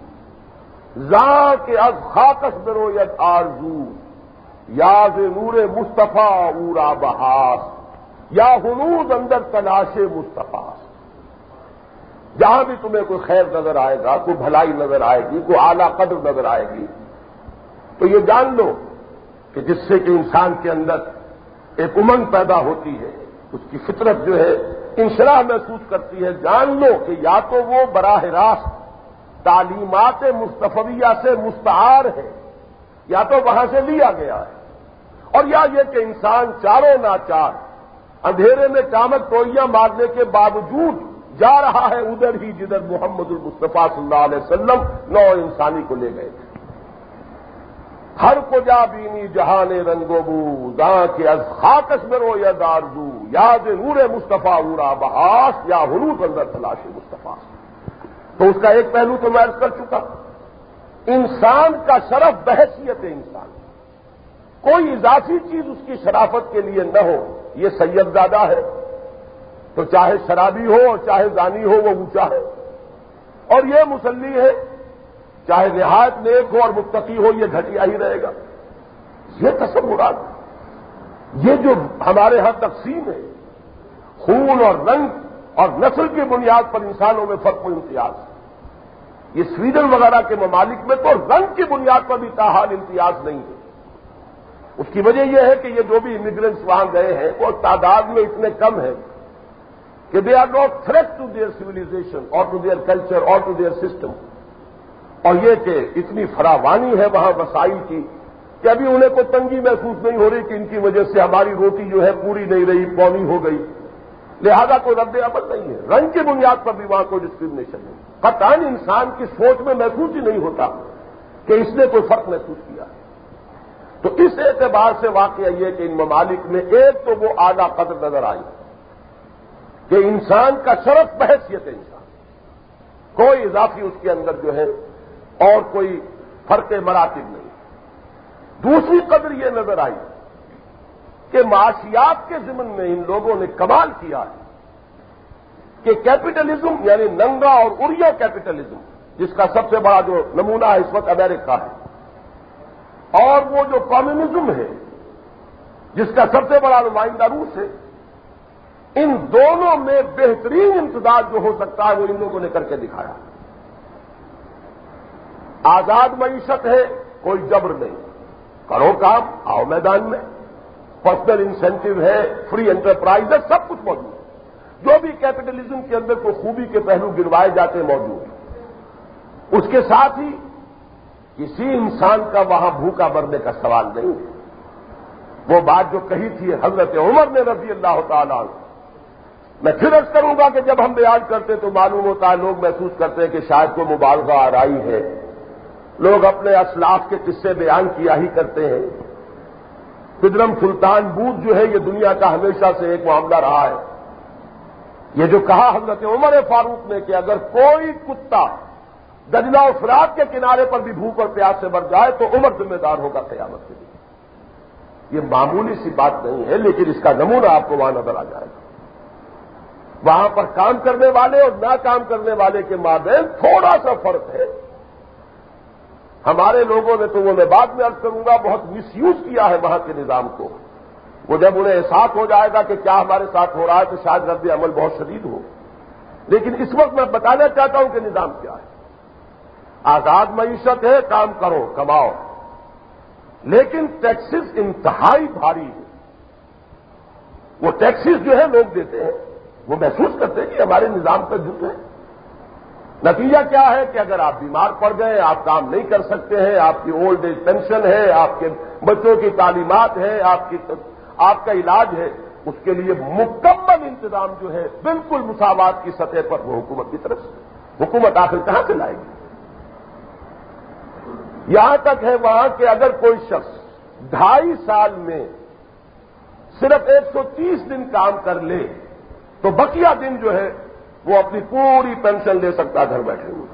زاں کے از خاکش بروید آرزو، یاز نور مصطفیٰ اورا بہاس، یا ہنود اندر تلاش مصطفیٰ۔ جہاں بھی تمہیں کوئی خیر نظر آئے گا، کوئی بھلائی نظر آئے گی، کوئی اعلیٰ قدر نظر آئے گی، تو یہ جان لو کہ جس سے کہ انسان کے اندر ایک امنگ پیدا ہوتی ہے، اس کی فطرت جو ہے انشراح محسوس کرتی ہے، جان لو کہ یا تو وہ براہ راست تعلیمات مصطفیہ سے مستعار ہے، یا تو وہاں سے لیا گیا ہے، اور یا یہ کہ انسان چاروں ناچار اندھیرے میں چامک ٹوئیاں مارنے کے باوجود جا رہا ہے ادھر ہی جدھر محمد المصطفیٰ صلی اللہ علیہ وسلم نو انسانی کو لے گئے تھے۔ ہر کجا بینی جہان رنگ و بو، زاں کے از خاکش میں رو یا دارزو، یاد نور مصطفیٰ اورا بہاس، یا ہنوت اندر تلاش مصطفیٰ۔ تو اس کا ایک پہلو تو میں عرض کر چکا، انسان کا شرف بحیثیت انسان، کوئی اضافی چیز اس کی شرافت کے لیے نہ ہو، یہ سید زادہ ہے، تو چاہے شرابی ہو اور چاہے زانی ہو وہ اونچا ہے، اور یہ مصلی ہے، چاہے نہایت نیک ہو اور متقی ہو یہ گھٹیا ہی رہے گا۔ یہ تصورات، یہ جو ہمارے ہاں تقسیم ہے خون اور رنگ اور نسل کی بنیاد پر انسانوں میں فرق و امتیاز، یہ سویڈن وغیرہ کے ممالک میں تو رنگ کی بنیاد پر بھی تاحال امتیاز نہیں ہے۔ اس کی وجہ یہ ہے کہ یہ جو بھی امیگرینٹس وہاں گئے ہیں وہ تعداد میں اتنے کم ہیں کہ they are not threat to their civilization اور ٹو دیئر کلچر اور ٹو دیئر سسٹم، اور یہ کہ اتنی فراوانی ہے وہاں وسائل کی کہ ابھی انہیں کوئی تنگی محسوس نہیں ہو رہی کہ ان کی وجہ سے ہماری روٹی جو ہے پوری نہیں رہی، پونی ہو گئی، لہذا کوئی رد عمل نہیں ہے۔ رنگ کی بنیاد پر بھی وہاں کوئی ڈسکریمنیشن نہیں، قطعاً انسان کی سوچ میں محسوس ہی نہیں ہوتا کہ اس نے کوئی فرق محسوس کیا ہے۔ تو اس اعتبار سے واقعہ یہ کہ ان ممالک میں ایک تو وہ اعلیٰ قدر نظر آئی کہ انسان کا شرف بحیثیت انسان، کوئی اضافی اس کے اندر جو ہے اور کوئی فرق مراتب نہیں۔ دوسری قدر یہ نظر آئی کہ معاشیات کے ضمن میں ان لوگوں نے کمال کیا ہے کہ کیپٹلزم یعنی ننگا اور اریا کیپٹلزم، جس کا سب سے بڑا جو نمونہ ہے اس وقت امریکہ ہے، اور وہ جو کمیونزم ہے جس کا سب سے بڑا نمائندہ روس ہے، ان دونوں میں بہترین امتداد جو ہو سکتا ہے وہ ان لوگوں نے کر کے دکھایا۔ آزاد معیشت ہے، کوئی جبر نہیں، کرو کام، آؤ میدان میں، پرسنل انسینٹو ہے، فری انٹرپرائز ہے، سب کچھ موجود ہے۔ جو بھی کیپٹلزم کے اندر کوئی خوبی کے پہلو گروائے جاتے ہیں موجود ہیں۔ اس کے ساتھ ہی کسی انسان کا وہاں بھوکا مرنے کا سوال نہیں ہے۔ وہ بات جو کہی تھی حضرت عمر نے رضی اللہ تعالیٰ عنہ، میں پھر عرض کروں گا کہ جب ہم بیان کرتے تو معلوم ہوتا ہے لوگ محسوس کرتے ہیں کہ شاید کوئی مبالغہ آرائی ہے، لوگ اپنے اسلاف کے قصے بیان کیا ہی کرتے ہیں۔ قدرم سلطان بود جو ہے یہ دنیا کا ہمیشہ سے ایک معاملہ رہا ہے۔ یہ جو کہا حضرت عمر فاروق نے کہ اگر کوئی کتا دجلہ و فرات کے کنارے پر بھی بھوک اور پیاس سے مر جائے تو عمر ذمہ دار ہوگا قیامت کے لیے، یہ معمولی سی بات نہیں ہے، لیکن اس کا نمونہ آپ کو وہاں نظر آ جائے گا۔ وہاں پر کام کرنے والے اور نہ کام کرنے والے کے مابین تھوڑا سا فرق ہے۔ ہمارے لوگوں نے تو وہ میں بعد میں عرض کروں گا بہت مس یوز کیا ہے وہاں کے نظام کو، وہ جب انہیں احساس ہو جائے گا کہ کیا ہمارے ساتھ ہو رہا ہے تو شاید رد عمل بہت شدید ہو، لیکن اس وقت میں بتانا چاہتا ہوں کہ نظام کیا ہے۔ آزاد معیشت ہے، کام کرو کماؤ، لیکن ٹیکسز انتہائی بھاری ہے۔ وہ ٹیکسز جو ہے لوگ دیتے ہیں، وہ محسوس کرتے ہیں کہ ہمارے نظام کا جھوٹ ہے۔ نتیجہ کیا ہے کہ اگر آپ بیمار پڑ گئے، آپ کام نہیں کر سکتے ہیں، آپ کی اولڈ ایج پینشن ہے، آپ کے بچوں کی تعلیمات ہے، آپ کی آپ کا علاج ہے، اس کے لیے مکمل انتظام جو ہے بالکل مساوات کی سطح پر وہ حکومت کی طرف سے۔ حکومت آخر کہاں سے لائے گی؟ یہاں تک ہے وہاں کہ اگر کوئی شخص ڈھائی سال میں صرف ایک سو تیس دن کام کر لے تو بقیہ دن جو ہے وہ اپنی پوری پینشن لے سکتا گھر بیٹھے ہوئے۔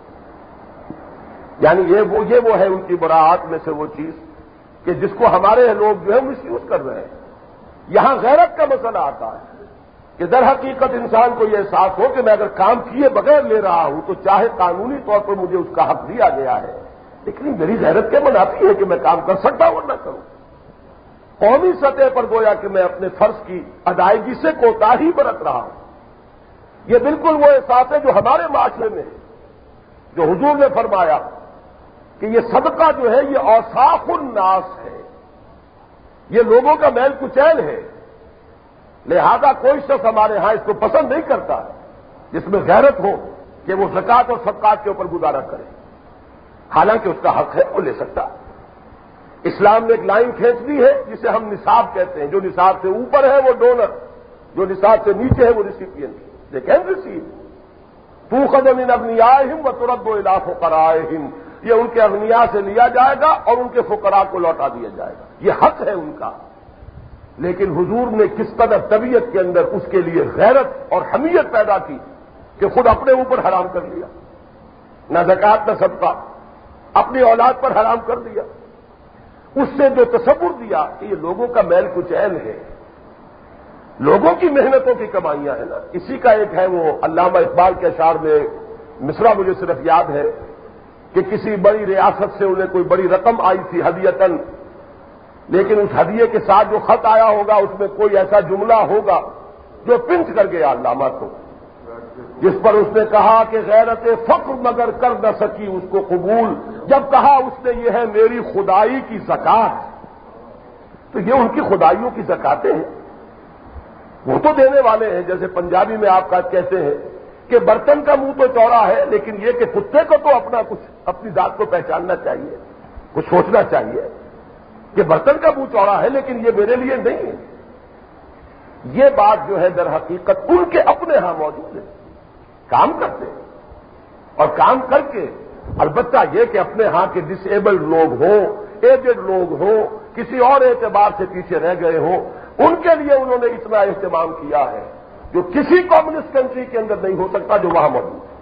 یعنی یہ وہ یہ وہ ہے ان کی براعات میں سے وہ چیز کہ جس کو ہمارے لوگ جو ہے مس یوز کر رہے ہیں۔ یہاں غیرت کا مسئلہ آتا ہے کہ در حقیقت انسان کو یہ احساس ہو کہ میں اگر کام کیے بغیر لے رہا ہوں تو چاہے قانونی طور پر مجھے اس کا حق دیا گیا ہے، لیکن میری غیرت کے منافی ہے کہ میں کام کر سکتا ہوں اور نہ کروں۔ قومی سطح پر گویا کہ میں اپنے فرض کی ادائیگی سے کوتاہی برت رہا ہوں۔ یہ بالکل وہ احساس ہے جو ہمارے معاشرے میں ہے، جو حضور نے فرمایا کہ یہ صدقہ جو ہے یہ اوساخ الناس ہے، یہ لوگوں کا میل کچیل ہے، لہذا کوئی شخص ہمارے ہاں اس کو پسند نہیں کرتا جس میں غیرت ہو کہ وہ زکات اور صدقات کے اوپر گزارا کرے، حالانکہ اس کا حق ہے وہ لے سکتا۔ اسلام نے ایک لائن کھینچ دی ہے جسے ہم نصاب کہتے ہیں، جو نصاب سے اوپر ہے وہ ڈونر، جو نصاب سے نیچے ہے وہ ریسیپینٹ۔ They can receive. تُؤْخَذُ مِنْ أَغْنِيَائِهِمْ وَتُرَدُّ إِلَىٰ فُقَرَائِهِمْ، یہ ان کے اغنیاء سے لیا جائے گا اور ان کے فقراء کو لوٹا دیا جائے گا، یہ حق ہے ان کا۔ لیکن حضور نے کس قدر طبیعت کے اندر اس کے لیے غیرت اور حمیت پیدا کی کہ خود اپنے اوپر حرام کر لیا، نہ زکات نہ صدقہ، اپنی اولاد پر حرام کر دیا۔ اس سے جو تصور دیا کہ یہ لوگوں کا میل کچیل ہے، لوگوں کی محنتوں کی کمائیاں ہیں نا۔ اسی کا ایک ہے وہ علامہ اقبال کے اشعار میں مصرع مجھے صرف یاد ہے کہ کسی بڑی ریاست سے انہیں کوئی بڑی رقم آئی تھی ہدیتن، لیکن اس ہدیے کے ساتھ جو خط آیا ہوگا اس میں کوئی ایسا جملہ ہوگا جو پنچ کر گیا علامہ کو، جس پر اس نے کہا کہ غیرت فقر مگر کر نہ سکی اس کو قبول، جب کہا اس نے یہ ہے میری خدائی کی زکات، تو یہ ان کی خدائیوں کی زکاتیں ہیں، وہ تو دینے والے ہیں. جیسے پنجابی میں آپ کا کہتے ہیں کہ برتن کا منہ تو چوڑا ہے، لیکن یہ کہ کتے کو تو اپنا کچھ اپنی ذات کو پہچاننا چاہیے، کچھ سوچنا چاہیے کہ برتن کا منہ چوڑا ہے لیکن یہ میرے لیے نہیں ہے. یہ بات جو ہے در حقیقت ان کے اپنے ہاں موجود ہے. کام کرتے ہیں اور کام کر کے، البتہ یہ کہ اپنے ہاں کے ڈس ایبلڈ لوگ ہوں، ایجڈ لوگ ہوں، کسی اور اعتبار سے پیچھے رہ گئے ہوں، ان کے لیے انہوں نے اتنا اہتمام کیا ہے جو کسی کمیونسٹ کنٹری کے اندر نہیں ہو سکتا جو وہاں موجود ہے.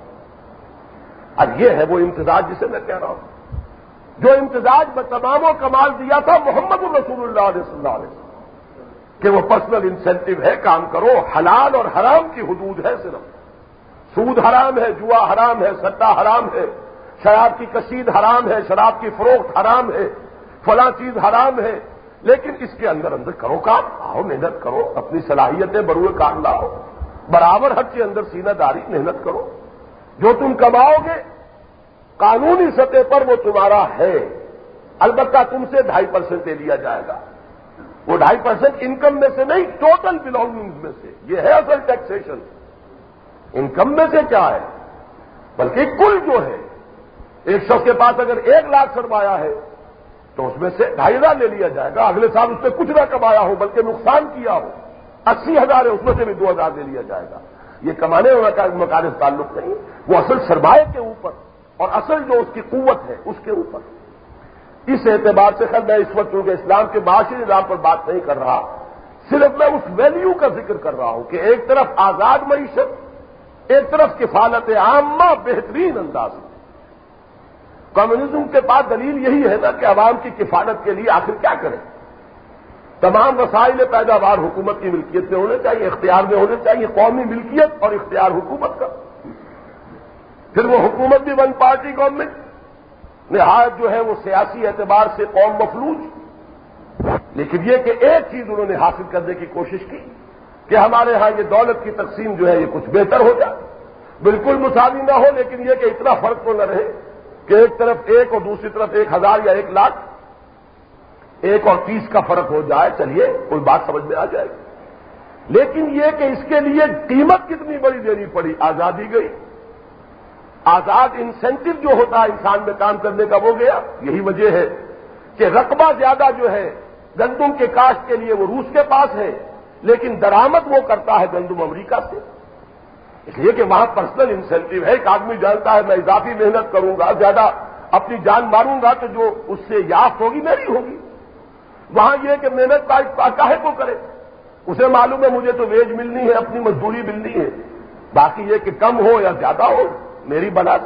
اب یہ ہے وہ امتزاج جسے میں کہہ رہا ہوں، جو امتزاج میں تمام و کمال دیا تھا محمد رسول اللہ علیہ اللہ علیہ وسلم کہ وہ پرسنل انسینٹو ہے، کام کرو، حلال اور حرام کی حدود ہے، صرف سود حرام ہے، جوا حرام ہے، سٹا حرام ہے، شراب کی کشید حرام ہے، شراب کی فروخت حرام ہے، فلاں چیز حرام ہے، لیکن اس کے اندر اندر کرو کام، آؤ محنت کرو، اپنی صلاحیتیں بروئے کام لاؤ، برابر حق کے اندر سینہ داری محنت کرو، جو تم کماؤ گے قانونی سطح پر وہ تمہارا ہے، البتہ تم سے ڈھائی پرسنٹ لے لیا جائے گا. وہ ڈھائی پرسنٹ انکم میں سے نہیں، ٹوٹل بلونگنگز میں سے. یہ ہے اصل ٹیکسیشن. انکم میں سے کیا ہے، بلکہ کل جو ہے، ایک شخص کے پاس اگر ایک لاکھ سرمایہ ہے تو اس میں سے ڈھائی ہزار لے لیا جائے گا. اگلے سال اس نے کچھ نہ کمایا ہو بلکہ نقصان کیا ہو، اسی ہزار ہے، اس میں سے بھی دو ہزار لے لیا جائے گا. یہ کمانے کا مقابل تعلق نہیں، وہ اصل سرمایہ کے اوپر اور اصل جو اس کی قوت ہے اس کے اوپر. اس اعتبار سے خیر میں اس وقت چونکہ اسلام کے معاشی نظام پر بات نہیں کر رہا، صرف میں اس ویلیو کا ذکر کر رہا ہوں کہ ایک طرف آزاد معیشت، ایک طرف کفالت عامہ بہترین انداز میں. کمیونزم کے پاس دلیل یہی ہے نا کہ عوام کی کفالت کے لیے آخر کیا کریں. تمام وسائل پیداوار حکومت کی ملکیت میں ہونے چاہیے، اختیار میں ہونے چاہیے، قومی ملکیت اور اختیار حکومت کا. پھر وہ حکومت بھی ون پارٹی گورنمنٹ، نہایت جو ہے وہ سیاسی اعتبار سے قوم مفلوج. لیکن یہ کہ ایک چیز انہوں نے حاصل کرنے کی کوشش کی کہ ہمارے ہاں یہ دولت کی تقسیم جو ہے یہ کچھ بہتر ہو جائے، بالکل مساوی نہ ہو لیکن یہ کہ اتنا فرق تو نہ رہے کہ ایک طرف ایک اور دوسری طرف ایک ہزار یا ایک لاکھ، ایک اور تیس کا فرق ہو جائے. چلیے کوئی بات سمجھ میں آ جائے گی. لیکن یہ کہ اس کے لیے قیمت کتنی بڑی دینی پڑی. آزادی گئی، آزاد انسینٹو جو ہوتا ہے انسان میں کام کرنے کا وہ گیا. یہی وجہ ہے کہ رقبہ زیادہ جو ہے گندم کے کاشت کے لیے وہ روس کے پاس ہے، لیکن درآمد وہ کرتا ہے گندم امریکہ سے. اس لیے کہ وہاں پرسنل انسینٹو ہے. ایک آدمی جانتا ہے میں اضافی محنت کروں گا، زیادہ اپنی جان ماروں گا تو جو اس سے یافت ہوگی میری ہوگی. وہاں یہ کہ محنت کاہے کو کرے، اسے معلوم ہے مجھے تو ویج ملنی ہے، اپنی مزدوری ملنی ہے، باقی یہ کہ کم ہو یا زیادہ ہو میری بلا.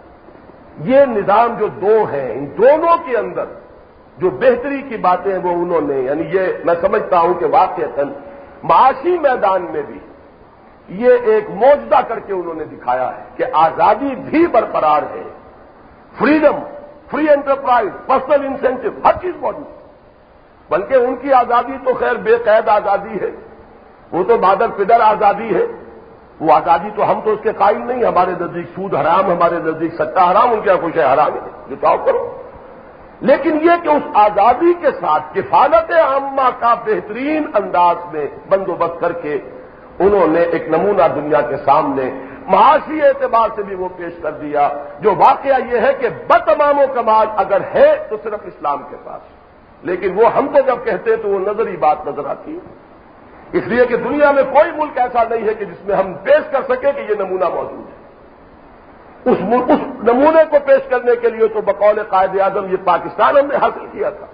یہ نظام جو دو ہیں، ان دونوں کے اندر جو بہتری کی باتیں ہیں وہ انہوں نے، یعنی یہ میں سمجھتا ہوں کہ واقعتاً معاشی میدان میں بھی یہ ایک معجزہ کر کے انہوں نے دکھایا ہے کہ آزادی بھی برقرار ہے، freedom, free enterprise, personal incentive, ہر چیز موجود ہے. بلکہ ان کی آزادی تو خیر بے قید آزادی ہے، وہ تو مادر پدر آزادی ہے. وہ آزادی تو ہم تو اس کے قائل نہیں. ہمارے نزدیک سود حرام، ہمارے نزدیک سٹا حرام، ان کے یہاں کچھ ہے حرام ہی نہیں، جو چاہو کرو. لیکن یہ کہ اس آزادی کے ساتھ کفالت عامہ کا بہترین انداز میں بندوبست کر کے انہوں نے ایک نمونہ دنیا کے سامنے معاشی اعتبار سے بھی وہ پیش کر دیا، جو واقعہ یہ ہے کہ بتمام و کمال اگر ہے تو صرف اسلام کے پاس. لیکن وہ ہم تو جب کہتے ہیں تو وہ نظری بات نظر آتی ہے. اس لیے کہ دنیا میں کوئی ملک ایسا نہیں ہے کہ جس میں ہم پیش کر سکیں کہ یہ نمونہ موجود ہے. اس اس نمونے کو پیش کرنے کے لیے تو بقول قائد اعظم یہ پاکستان ہم نے حاصل کیا تھا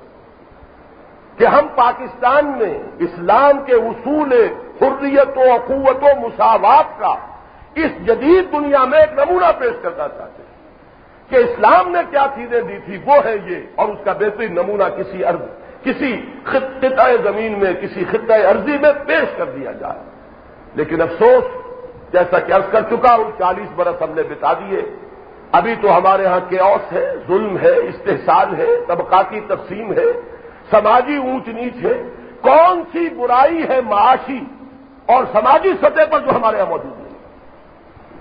کہ ہم پاکستان میں اسلام کے اصول حریت و اخوت و مساوات کا اس جدید دنیا میں ایک نمونہ پیش کرنا چاہتے ہیں کہ اسلام نے کیا چیزیں دی تھی وہ ہے یہ، اور اس کا بہترین نمونہ کسی ارض کسی خطۂ زمین میں، کسی خطۂ ارضی میں پیش کر دیا جائے. لیکن افسوس، جیسا کہ عرض کر چکا ہوں، چالیس برس ہم نے بتا دیے، ابھی تو ہمارے ہاں کیوس ہے، ظلم ہے، استحصال ہے، طبقاتی تقسیم ہے، سماجی اونچ نیچ ہے. کون سی برائی ہے معاشی اور سماجی سطح پر جو ہمارے یہاں موجود نہیں؟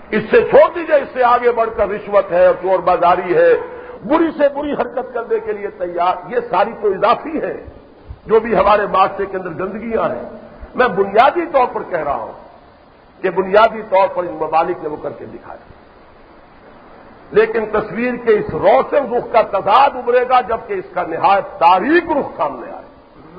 اس سے چھوڑ دیجیے، اس سے آگے بڑھ کر رشوت ہے اور چور بازاری ہے، بری سے بری حرکت کرنے کے لیے تیار، یہ ساری تو اضافی ہے جو بھی ہمارے معاشرے کے اندر گندگیاں ہیں۔ میں بنیادی طور پر کہہ رہا ہوں کہ بنیادی طور پر ان ممالک نے وہ کر کے دکھایا، لیکن تصویر کے اس روشن رخ کا تضاد ابھرے گا جبکہ اس کا نہایت تاریک رخ سامنے آئے۔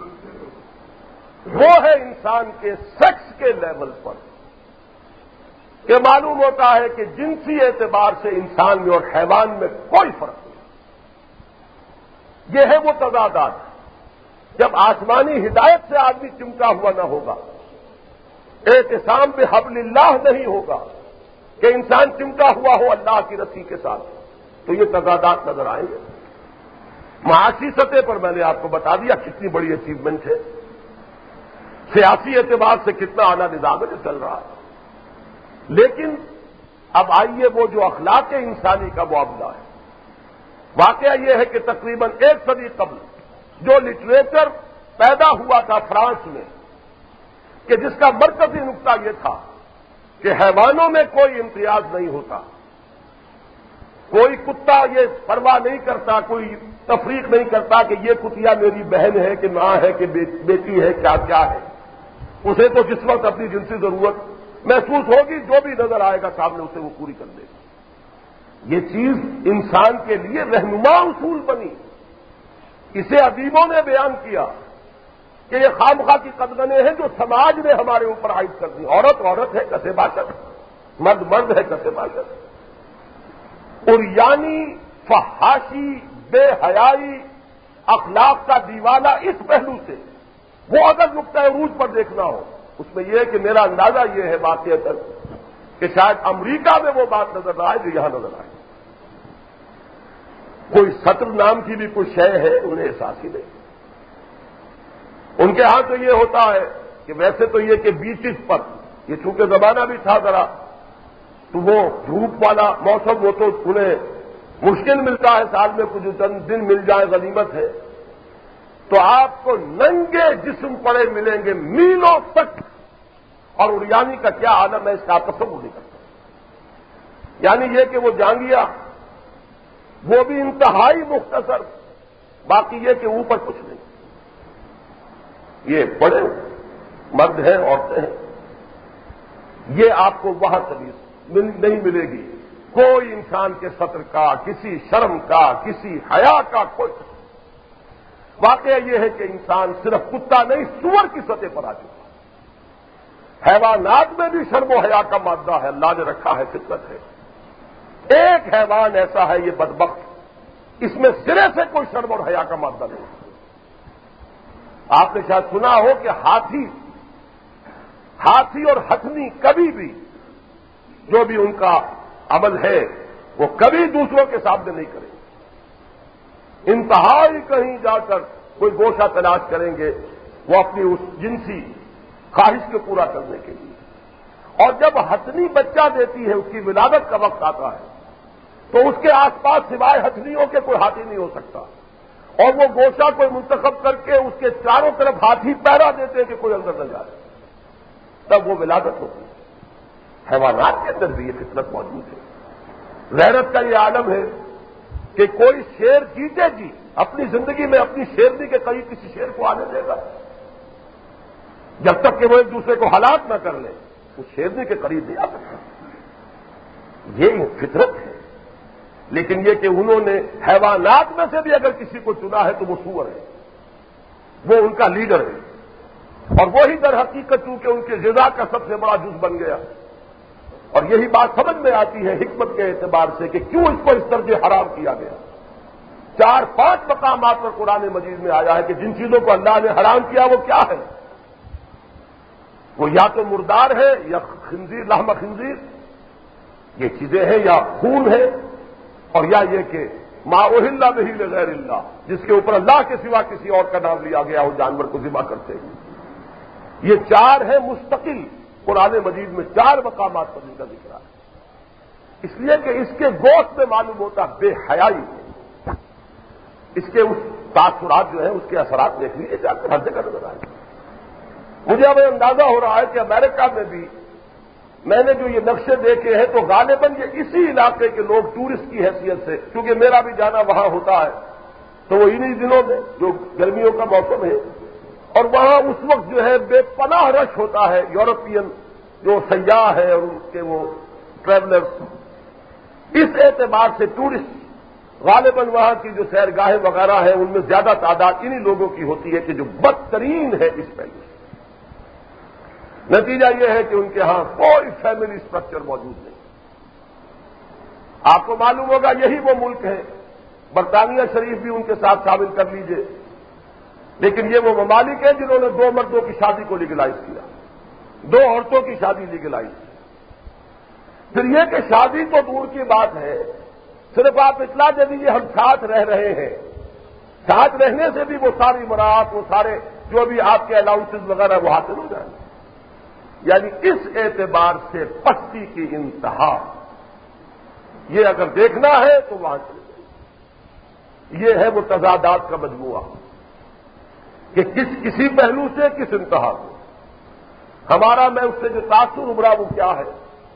وہ ہے انسان کے سیکس کے لیول پر کہ معلوم ہوتا ہے کہ جنسی اعتبار سے انسان میں اور حیوان میں کوئی فرق نہیں۔ یہ ہے وہ تضادات جب آسمانی ہدایت سے آدمی چمٹا ہوا نہ ہوگا، اعتصام بحبل اللہ نہیں ہوگا کہ انسان چمٹا ہوا ہو اللہ کی رسی کے ساتھ، تو یہ تضادات نظر آئیں گے۔ معاشی سطح پر میں نے آپ کو بتا دیا کتنی بڑی اچیومنٹ ہے، سیاسی اعتبار سے کتنا اعلیٰ نظام ہے چل رہا ہے، لیکن اب آئیے وہ جو اخلاق انسانی کا معاملہ ہے۔ واقعہ یہ ہے کہ تقریباً ایک صدی قبل جو لٹریچر پیدا ہوا تھا فرانس میں، کہ جس کا مرکزی نقطہ یہ تھا کہ حیوانوں میں کوئی امتیاز نہیں ہوتا، کوئی کتا یہ پرواہ نہیں کرتا، کوئی تفریق نہیں کرتا کہ یہ کتیا میری بہن ہے کہ ماں ہے کہ بیٹی ہے، کیا کیا ہے، اسے تو جس وقت اپنی جنسی ضرورت محسوس ہوگی جو بھی نظر آئے گا سامنے اسے وہ پوری کر دے گا۔ یہ چیز انسان کے لیے رہنما اصول بنی، اسے ادیبوں نے بیان کیا کہ یہ خامخواہ کی قدغنیں ہیں جو سماج نے ہمارے اوپر عائد کر دی۔ عورت عورت ہے کسے باشد، مرد مرد ہے کسے باشد۔ اور یعنی فحاشی، بے حیائی، اخلاق کا دیوالہ اس پہلو سے وہ اگر نقطۂ عروج پر دیکھنا ہو، اس میں یہ ہے کہ میرا اندازہ یہ ہے واقعہ کہ شاید امریکہ میں وہ بات نظر نہ آئے جو یہاں نظر آئے۔ کوئی سطر نام کی بھی کوئی شے ہے انہیں احساس ہی نہیں۔ ان کے ہاں تو یہ ہوتا ہے کہ ویسے تو یہ کہ بیچز پر، یہ چونکہ زمانہ بھی تھا ذرا تو وہ دھوپ والا موسم، وہ تو انہیں مشکل ملتا ہے، سال میں کچھ چند دن مل جائے غنیمت ہے، تو آپ کو ننگے جسم پڑے ملیں گے میلوں تک، اور اریانی کا کیا عالم ہے اس کا تصور نہیں کرتا۔ یعنی یہ کہ وہ جانگیا وہ بھی انتہائی مختصر، باقی یہ کہ اوپر کچھ نہیں، یہ بڑے مرد ہیں عورتیں ہیں، یہ آپ کو وہاں کبھی نہیں ملے گی کوئی انسان کے سطر کا، کسی شرم کا، کسی حیا کا کوئی۔ واقعہ یہ ہے کہ انسان صرف کتا نہیں سور کی سطح پر آ چکا ہے۔ حیوانات میں بھی شرم و حیا کا مادہ ہے، اللہ نے رکھا ہے، فطرت ہے۔ ایک حیوان ایسا ہے یہ بدبخت، اس میں سرے سے کوئی شرم اور حیا کا مادہ نہیں۔ آپ نے شاید سنا ہو کہ ہاتھی ہاتھی اور ہتھنی کبھی بھی جو بھی ان کا عمل ہے وہ کبھی دوسروں کے سامنے نہیں کریں گے، انتہائی کہیں جا کر کوئی گوشہ تلاش کریں گے وہ اپنی اس جنسی خواہش کو پورا کرنے کے لیے۔ اور جب ہتھنی بچہ دیتی ہے، اس کی ولادت کا وقت آتا ہے، تو اس کے آس پاس سوائے ہتھنیوں کے کوئی ہاتھی نہیں ہو سکتا، اور وہ گوشہ کوئی منتخب کر کے اس کے چاروں طرف ہاتھی پہرا دیتے ہیں کہ کوئی اندر نہ جائے، تب وہ ولادت ہوتی ہے۔ حیوانات کے اندر بھی یہ فطرت موجود ہے۔ غیرت کا یہ عالم ہے کہ کوئی شیر جیتے جی اپنی زندگی میں اپنی شیرنی کے قریب کسی شیر کو آنے دے گا، جب تک کہ وہ ایک دوسرے کو ہلاک نہ کر لیں اس شیرنی کے قریب نہیں آ سکتا۔ یہ فطرت ہے، لیکن یہ کہ انہوں نے حیوانات میں سے بھی اگر کسی کو چنا ہے تو وہ سور ہے، وہ ان کا لیڈر ہے، اور وہی در حقیقت چونکہ ان کے غذا کا سب سے بڑا جز بن گیا۔ اور یہی بات سمجھ میں آتی ہے حکمت کے اعتبار سے کہ کیوں اس کو اس درجے حرام کیا گیا۔ چار پانچ مقامات پر قرآن مجید میں آیا ہے کہ جن چیزوں کو اللہ نے حرام کیا وہ کیا ہے، وہ یا تو مردار ہے یا خنزیر، لحم خنزیر، یہ چیزیں ہیں، یا خون ہے، اور یا یہ کہ ما اہل بہ لغیر اللہ، جس کے اوپر اللہ کے سوا کسی اور کا نام لیا گیا ہو جانور کو ذبح کرتے ہیں۔ یہ چار ہیں مستقل قرآن مجید میں چار مقامات پر ان کا ذکر ہے، اس لیے کہ اس کے گوشت میں معلوم ہوتا بے حیائی، اس کے اس تاثرات جو ہیں اس کے اثرات دیکھ لیجیے جا کر ہر جگہ نظر آئے۔ مجھے اب اندازہ ہو رہا ہے کہ امریکہ میں بھی میں نے جو یہ نقشے دیکھے ہیں تو غالباً یہ اسی علاقے کے لوگ ٹورسٹ کی حیثیت سے، کیونکہ میرا بھی جانا وہاں ہوتا ہے، تو وہ انہی دنوں میں جو گرمیوں کا موسم ہے، اور وہاں اس وقت جو ہے بے پناہ رش ہوتا ہے، یورپین جو سیاح ہے اور ان کے وہ ٹریولرز، اس اعتبار سے ٹورسٹ غالباً وہاں کی جو سیرگاہیں وغیرہ ہیں ان میں زیادہ تعداد انہی لوگوں کی ہوتی ہے کہ جو بدترین ہے اس پہلو سے۔ نتیجہ یہ ہے کہ ان کے ہاں کوئی فیملی اسٹرکچر موجود نہیں۔ آپ کو معلوم ہوگا یہی وہ ملک ہے، برطانیہ شریف بھی ان کے ساتھ شامل کر لیجئے، لیکن یہ وہ ممالک ہیں جنہوں نے دو مردوں کی شادی کو لیگلائز کیا، دو عورتوں کی شادی لیگلائز کی۔ پھر یہ کہ شادی تو دور کی بات ہے، صرف آپ اطلاع دے دیجیے ہم ساتھ رہ رہے ہیں، ساتھ رہنے سے بھی وہ ساری مراعات، وہ سارے جو بھی آپ کے الاؤنسز وغیرہ وہ حاصل ہو جائیں گے۔ یعنی اس اعتبار سے پستی کی انتہا، یہ اگر دیکھنا ہے تو وہاں چلے جائیں۔ یہ ہے وہ تضادات کا مجموعہ کہ کس کسی پہلو سے کس انتہا کو۔ ہمارا میں اس سے جو تاثر ابھرا وہ کیا ہے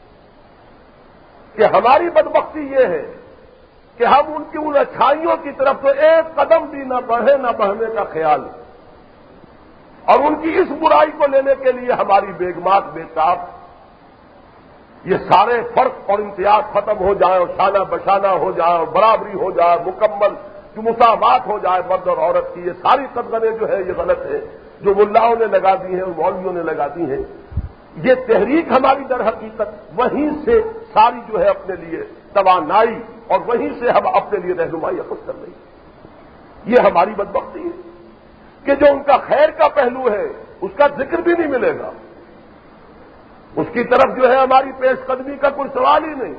کہ ہماری بدبختی یہ ہے کہ ہم ان کی ان اچھائیوں کی طرف تو ایک قدم بھی نہ بڑھے نہ بڑھنے کا خیال، اور ان کی اس برائی کو لینے کے لیے ہماری بیگمات بےتاب، یہ سارے فرق اور امتیاز ختم ہو جائے اور شانہ بشانہ ہو جائے اور برابری ہو جائے، مکمل جو مساوات ہو جائے مرد اور عورت کی، یہ ساری قدغنیں جو ہے یہ غلط ہے جو ملاؤں نے لگا دی ہیں اور مولویوں نے لگا دی ہیں۔ یہ تحریک ہماری در حقیقت وہیں سے ساری جو ہے اپنے لیے توانائی اور وہیں سے ہم اپنے لیے رہنمائی اخذ کر رہی ہے۔ یہ ہماری بدبختی ہے کہ جو ان کا خیر کا پہلو ہے اس کا ذکر بھی نہیں ملے گا، اس کی طرف جو ہے ہماری پیش قدمی کا کوئی سوال ہی نہیں۔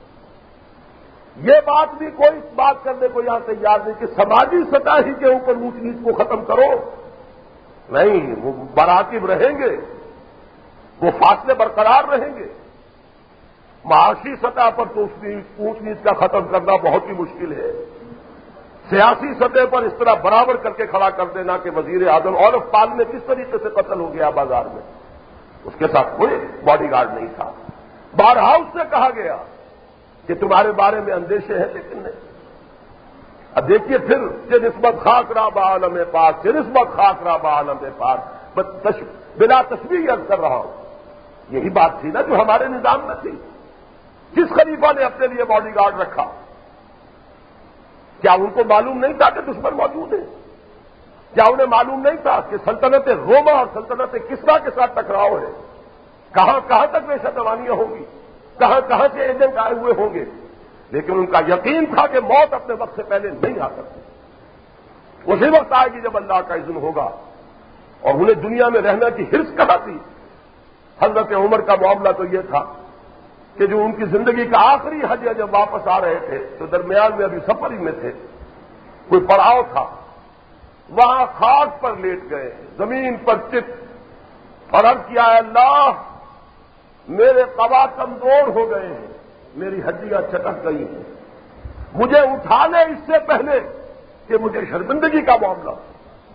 یہ بات بھی کوئی بات کرنے کو یہاں تیار نہیں کہ سماجی سطح ہی کے اوپر اونچ نیچ کو ختم کرو، نہیں، وہ مراکب رہیں گے، وہ فاصلے برقرار رہیں گے۔ معاشی سطح پر تو اونچ نیچ کا ختم کرنا بہت ہی مشکل ہے، سیاسی سطح پر اس طرح برابر کر کے کھڑا کر دینا کہ وزیر اعظم عورت پالنے کس طریقے سے قتل ہو گیا بازار میں، اس کے ساتھ کوئی باڈی گارڈ نہیں تھا، بار ہاؤس سے کہا گیا کہ تمہارے بارے میں اندیشے ہیں لیکن نہیں۔ اب دیکھیے پھر کہ نسبت خاک را بعالم پاک، کہ نسبت خاک را بعالم پاک، بلا تشبیہ عرض کر رہا ہوں، یہی بات تھی نا جو ہمارے نظام میں تھی۔ جس خلیفہ نے اپنے لیے باڈی گارڈ رکھا، کیا ان کو معلوم نہیں تھا کہ دشمن موجود ہے؟ کیا انہیں معلوم نہیں تھا کہ سلطنت روما اور سلطنت کسرا کے ساتھ ٹکراؤ ہے؟ کہاں کہاں تک پیشہ دوانیاں ہوں گی، کہاں کہاں سے ایجنٹ آئے ہوئے ہوں گے، لیکن ان کا یقین تھا کہ موت اپنے وقت سے پہلے نہیں آ سکتی، اسی وقت آئے گی جب اللہ کا اذن ہوگا۔ اور انہیں دنیا میں رہنے کی حرص کہاں تھی؟ حضرت عمر کا معاملہ تو یہ تھا کہ جو ان کی زندگی کا آخری حج ہے، جب واپس آ رہے تھے تو درمیان میں ابھی سفر ہی میں تھے، کوئی پڑاؤ تھا، وہاں خاک پر لیٹ گئے، زمین پر چت، اور عرض کیا ہے اللہ میرے قبا کمزور ہو گئے ہیں، میری ہڈیاں چٹک گئی ہیں، مجھے اٹھا لے اس سے پہلے کہ مجھے شرمندگی کا معاملہ ہو۔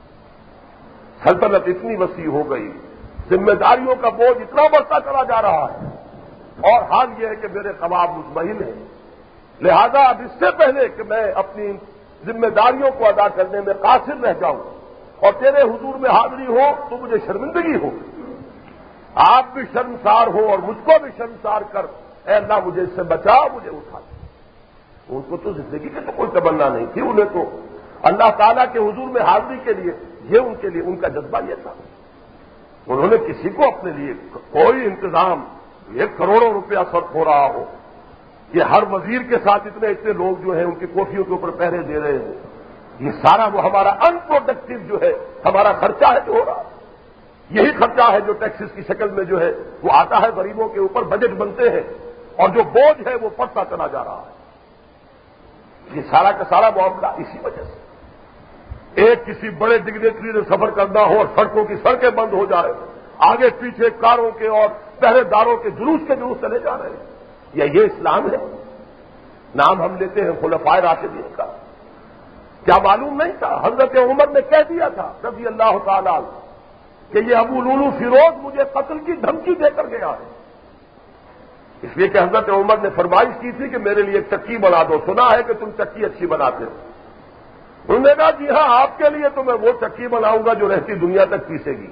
سلطنت اتنی وسیع ہو گئی، ذمہ داریوں کا بوجھ اتنا بڑھتا چلا جا رہا ہے، اور حال یہ ہے کہ میرے قباب مطمئن ہیں، لہذا اب اس سے پہلے کہ میں اپنی ذمہ داریوں کو ادا کرنے میں قاصر رہ جاؤں اور تیرے حضور میں حاضری ہو تو مجھے شرمندگی ہو، آپ بھی شرمسار ہو اور مجھ کو بھی شرمسار کر، اے اللہ مجھے اس سے بچا، مجھے اٹھا دے۔ ان کو تو زندگی کی تو کوئی تمنا نہیں تھی، انہیں تو اللہ تعالیٰ کے حضور میں حاضری کے لیے یہ ان کے لیے ان کا جذبہ یہ تھا۔ انہوں نے کسی کو اپنے لیے کوئی انتظام، ایک کروڑوں روپیہ خرچ ہو رہا ہو، یہ ہر وزیر کے ساتھ اتنے اتنے لوگ جو ہیں ان کی کوٹھیوں کے اوپر پہرے دے رہے ہیں، یہ سارا وہ ہمارا ان پروڈکٹیو جو ہے ہمارا خرچہ ہے جو ہو رہا ہے، یہی خرچہ ہے جو ٹیکسز کی شکل میں جو ہے وہ آتا ہے، غریبوں کے اوپر بجٹ بنتے ہیں اور جو بوجھ ہے وہ پڑتا چلا جا رہا ہے۔ یہ سارا کا سارا معاملہ اسی وجہ سے، ایک کسی بڑے ڈگنیٹری نے سفر کرنا ہو اور سڑکوں کی سڑکیں بند ہو جائے، آگے پیچھے کاروں کے اور پہرے داروں کے جلوس کے جلوس چلے جا رہے ہیں، یا یہ اسلام ہے؟ نام ہم لیتے ہیں خلفائے راشدین کا، کیا معلوم نہیں تھا؟ حضرت عمر نے کہہ دیا تھا رضی اللہ تعالیٰ کہ یہ ابو لولو فیروز مجھے قتل کی دھمکی دے کر گیا ہے، اس لیے کہ حضرت عمر نے فرمائش کی تھی کہ میرے لیے ایک چکی بنا دو، سنا ہے کہ تم چکی اچھی بناتے ہو. انہوں نے کہا جی ہاں آپ کے لیے تو میں وہ چکی بناؤں گا جو رہتی دنیا تک پیسے گی.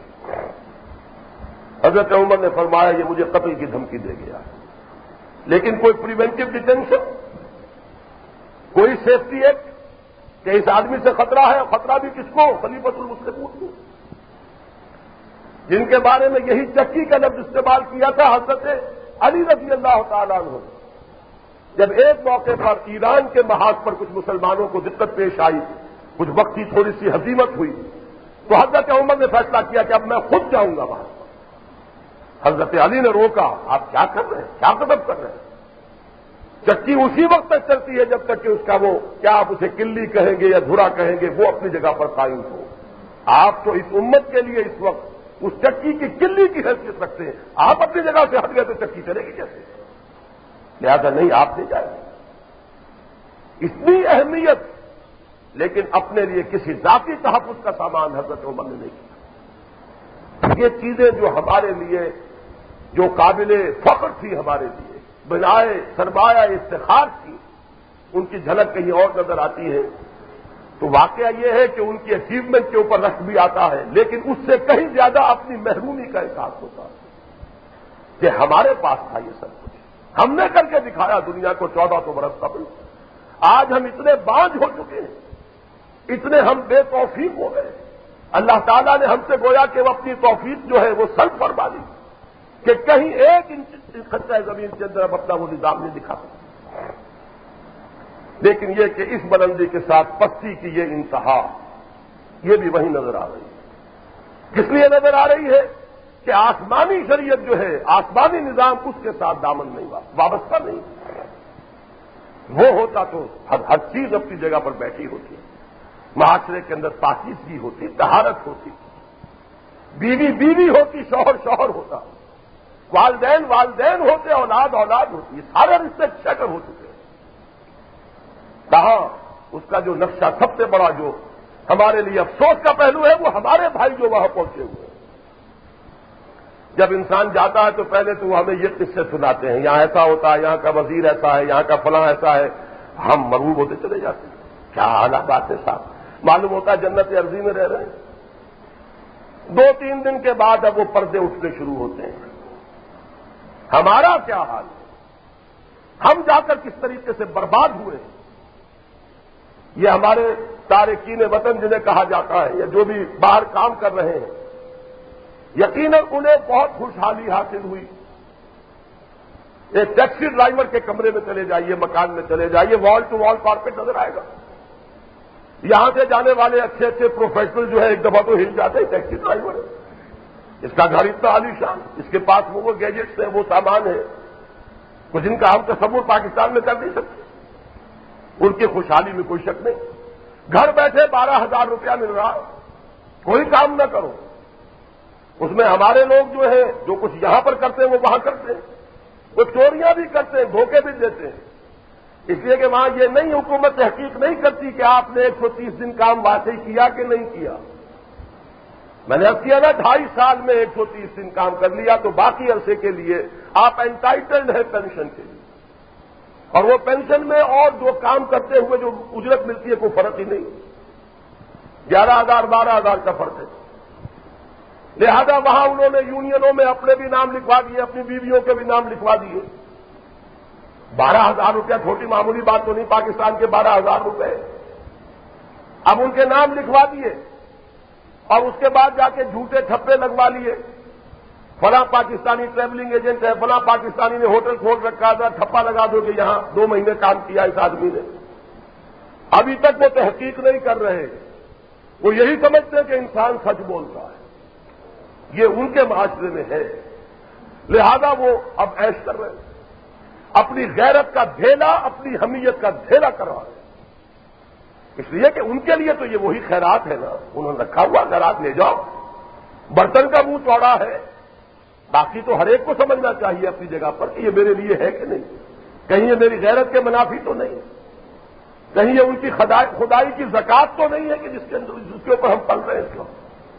حضرت عمر نے فرمایا یہ مجھے قتل کی دھمکی دے گیا، لیکن کوئی پریونٹیو ڈیٹینشن، کوئی سیفٹی ایکٹ کہ اس آدمی سے خطرہ ہے، خطرہ بھی کس کو؟ خلیفۃ المسلمین کو، جن کے بارے میں یہی چکی کا لفظ استعمال کیا تھا حضرت علی رضی اللہ تعالیٰ عنہ. جب ایک موقع پر ایران کے محاذ پر کچھ مسلمانوں کو دقت پیش آئی، کچھ وقت کی تھوڑی سی ہزیمت ہوئی، تو حضرت عمر نے فیصلہ کیا کہ اب میں خود جاؤں گا وہاں. حضرت علی نے روکا، آپ کیا کر رہے ہیں، کیا قدم کر رہے ہیں؟ چکی اسی وقت تک چلتی ہے جب تک کہ اس کا وہ کیا آپ اسے کلی کہیں گے یا دھرا کہیں گے وہ اپنی جگہ پر قائم ہو. آپ تو اس امت کے لیے اس وقت اس چکی کی کلی کی حیثیت رکھتے ہیں، آپ اپنی جگہ سے ہٹ گئے تو چکی چلے گی کیسے؟ لہذا نہیں، آپ نہیں جائیں گے. اتنی اہمیت، لیکن اپنے لیے کسی ذاتی تحفظ کا سامان حضرت عمر نے نہیں کیا. یہ چیزیں جو ہمارے لیے جو قابل فخر تھی، ہمارے لیے بنائے سرمایہ افتخار تھی، ان کی جھلک کہیں اور نظر آتی ہے. تو واقعہ یہ ہے کہ ان کی اچیومنٹ کے اوپر رشک بھی آتا ہے، لیکن اس سے کہیں زیادہ اپنی محرومی کا احساس ہوتا ہے کہ ہمارے پاس تھا یہ سب کچھ، ہم نے کر کے دکھایا دنیا کو چودہ سو برس قبل. آج ہم اتنے بانجھ ہو چکے ہیں، اتنے ہم بے توفیق ہو گئے. اللہ تعالیٰ نے ہم سے گویا کہ وہ اپنی توفیق جو ہے وہ سلب فرما لی کہ کہیں ایک انچ خطہ زمین کے اندر اب اپنا وہ نظام نہیں دکھا سکتا. لیکن یہ کہ اس بلندی کے ساتھ پستی کی یہ انتہا، یہ بھی وہی نظر آ رہی ہے. کس لیے نظر آ رہی ہے کہ آسمانی شریعت جو ہے، آسمانی نظام اس کے ساتھ دامن نہیں وابستہ نہیں. وہ ہوتا تو ہر ہر چیز اپنی جگہ پر بیٹھی ہوتی، معاشرے کے اندر پاکیزگی ہوتی، طہارت ہوتی، بیوی بیوی ہوتی، شوہر شوہر ہوتا، والدین والدین ہوتے، اولاد اولاد ہوتی. یہ سارے رشتے شکر ہو چکے ہیں. کہاں اس کا جو نقشہ سب سے بڑا جو ہمارے لیے افسوس کا پہلو ہے وہ ہمارے بھائی جو وہاں پہنچے ہوئے ہیں. جب انسان جاتا ہے تو پہلے تو وہ ہمیں یہ قصے سناتے ہیں، یہاں ایسا ہوتا ہے، یہاں کا وزیر ایسا ہے، یہاں کا فلاں ایسا ہے. ہم مرعوب ہوتے چلے جاتے ہیں. کیا اعلیٰ بات ہے صاحب، معلوم ہوتا ہے جنت عرضی میں رہ رہے ہیں. دو تین دن کے بعد اب وہ پردے اٹھنے شروع ہوتے ہیں. ہمارا کیا حال ہے؟ ہم جا کر کس طریقے سے برباد ہوئے ہیں. یہ ہمارے تارکین وطن جنہیں کہا جاتا ہے یا جو بھی باہر کام کر رہے ہیں، یقیناً انہیں بہت خوشحالی حاصل ہوئی. ایک ٹیکسی ڈرائیور کے کمرے میں چلے جائیے، مکان میں چلے جائیے، وال ٹو وال کارپیٹ نظر آئے گا. یہاں سے جانے والے اچھے اچھے پروفیشنل جو ہے ایک دفعہ تو ہل جاتے ہیں. ٹیکسی ڈرائیور ہے، اس کا گھر اتنا عالیشان، اس کے پاس وہ گیجٹس ہیں، وہ سامان ہے کچھ جن کا ہم تصور پاکستان میں کر نہیں سکتے. ان کی خوشحالی میں کوئی شک نہیں. گھر بیٹھے بارہ ہزار روپیہ مل رہا، کوئی کام نہ کرو. اس میں ہمارے لوگ جو ہیں جو کچھ یہاں پر کرتے ہیں وہ وہاں کرتے ہیں، وہ چوریاں بھی کرتے ہیں، دھوکے بھی دیتے ہیں. اس لیے کہ وہاں یہ نہیں حکومت تحقیق نہیں کرتی کہ آپ نے ایک سو تیس دن کام واقعی کیا کہ نہیں کیا. میں نے اب کیا نا ڈھائی سال میں ایک سو تیس دن کام کر لیا تو باقی عرصے کے لیے آپ انٹائٹلڈ ہیں پینشن کے لیے. اور وہ پینشن میں اور جو کام کرتے ہوئے جو اجرت ملتی ہے کوئی فرق ہی نہیں. گیارہ ہزار بارہ ہزار کا فرق ہے. لہذا وہاں انہوں نے یونینوں میں اپنے بھی نام لکھوا دیے، اپنی بیویوں کے بھی نام لکھوا دیے. بارہ ہزار روپیہ چھوٹی معمولی بات تو نہیں، پاکستان کے بارہ ہزار روپے. اب ان کے نام لکھوا دیے اور اس کے بعد جا کے جھوٹے ٹھپے لگوا لیے. فلاں پاکستانی ٹریولنگ ایجنٹ ہے، فلاں پاکستانی نے ہوٹل کھول رکھا تھا، ٹھپا لگا دو کہ یہاں دو مہینے کام کیا اس آدمی نے. ابھی تک وہ تحقیق نہیں کر رہے. وہ یہی سمجھتے ہیں کہ انسان سچ بولتا ہے. یہ ان کے معاشرے میں ہے. لہذا وہ اب عیش کر رہے ہیں، اپنی غیرت کا دھیلا، اپنی حمیت کا دھیلا کروا رہے ہیں. اس لیے کہ ان کے لیے تو یہ وہی خیرات ہے نا، انہوں نے رکھا ہوا خیرات لے جاؤ. برتن کا منہ چوڑا ہے، باقی تو ہر ایک کو سمجھنا چاہیے اپنی جگہ پر کہ یہ میرے لیے ہے کہ نہیں. کہیں یہ میری غیرت کے منافی تو نہیں، کہیں یہ ان کی خدائی کی زکات تو نہیں ہے کہ جس کے اندر جس کے اوپر ہم پل رہے ہیں.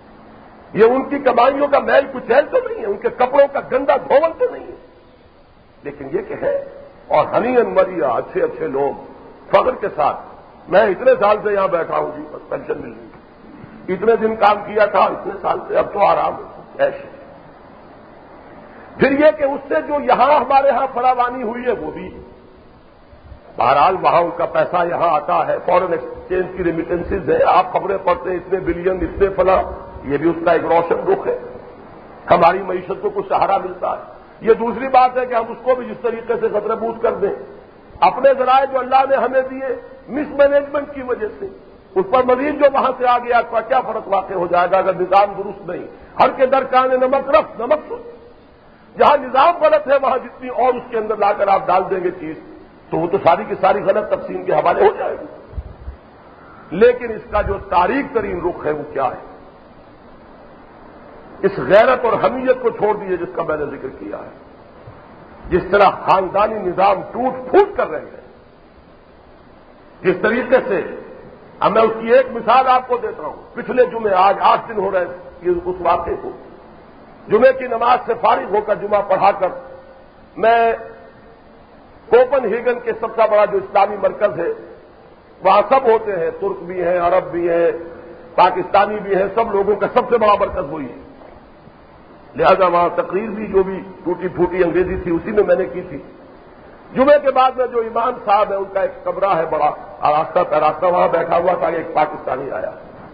یہ ان کی کمائیوں کا میل کچیل تو نہیں ہے، ان کے کپڑوں کا گندا دھول تو نہیں ہے. لیکن یہ کہ ہے اور ہنین مریا اچھے اچھے لوگ فخر کے ساتھ، میں اتنے سال سے یہاں بیٹھا ہوں جی، بس پینشن مل رہی، اتنے دن کام کیا تھا اتنے سال سے، اب تو آرام ہے، ایش ہے۔ پھر یہ کہ اس سے جو یہاں ہمارے ہاں فراوانی ہوئی ہے وہ بھی بہرحال وہاں ان کا پیسہ یہاں آتا ہے، فورن ایکسچینج کی ریمیٹنسز ہیں، آپ خبریں پڑھتے ہیں اتنے بلین اتنے فلاں، یہ بھی اس کا ایک روشن رخ ہے، ہماری معیشت کو کچھ سہارا ملتا ہے۔ یہ دوسری بات ہے کہ ہم اس کو بھی جس طریقے سے خطربوز کر دیں، اپنے ذرائع جو اللہ نے ہمیں دیے مس مینجمنٹ کی وجہ سے، اس پر مزید جو وہاں سے آ گیا کا کیا فرق واقع ہو جائے گا اگر نظام درست نہیں؟ ہر کے در کانے نمک رکھ نمک سن، جہاں نظام غلط ہے وہاں جتنی اور اس کے اندر لا کر آپ ڈال دیں گے چیز تو وہ تو ساری کی ساری غلط تقسیم کے حوالے ہو جائے گی۔ لیکن اس کا جو تاریخ ترین رخ ہے وہ کیا ہے؟ اس غیرت اور حمیت کو چھوڑ دیجیے جس کا میں نے ذکر کیا ہے، جس طرح خاندانی نظام ٹوٹ پھوٹ کر رہے ہیں، جس طریقے سے، اب میں اس کی ایک مثال آپ کو دیتا ہوں۔ پچھلے جمعے آج آٹھ دن ہو رہے ہیں اس واقعے کو، جمعے کی نماز سے فارغ ہو کر جمعہ پڑھا کر میں کوپن ہیگن کے سب سے بڑا جو اسلامی مرکز ہے وہاں سب ہوتے ہیں، ترک بھی ہیں، عرب بھی ہیں، پاکستانی بھی ہیں، سب لوگوں کا سب سے بڑا مرکز وہی ہے، لہذا وہاں تقریر بھی جو بھی ٹوٹی پھوٹی انگریزی تھی اسی میں میں نے کی تھی۔ جمعے کے بعد میں جو امام صاحب ہے ان کا ایک کمرہ ہے بڑا آراستہ پیراستہ، وہاں بیٹھا ہوا تھا، ایک پاکستانی آیا،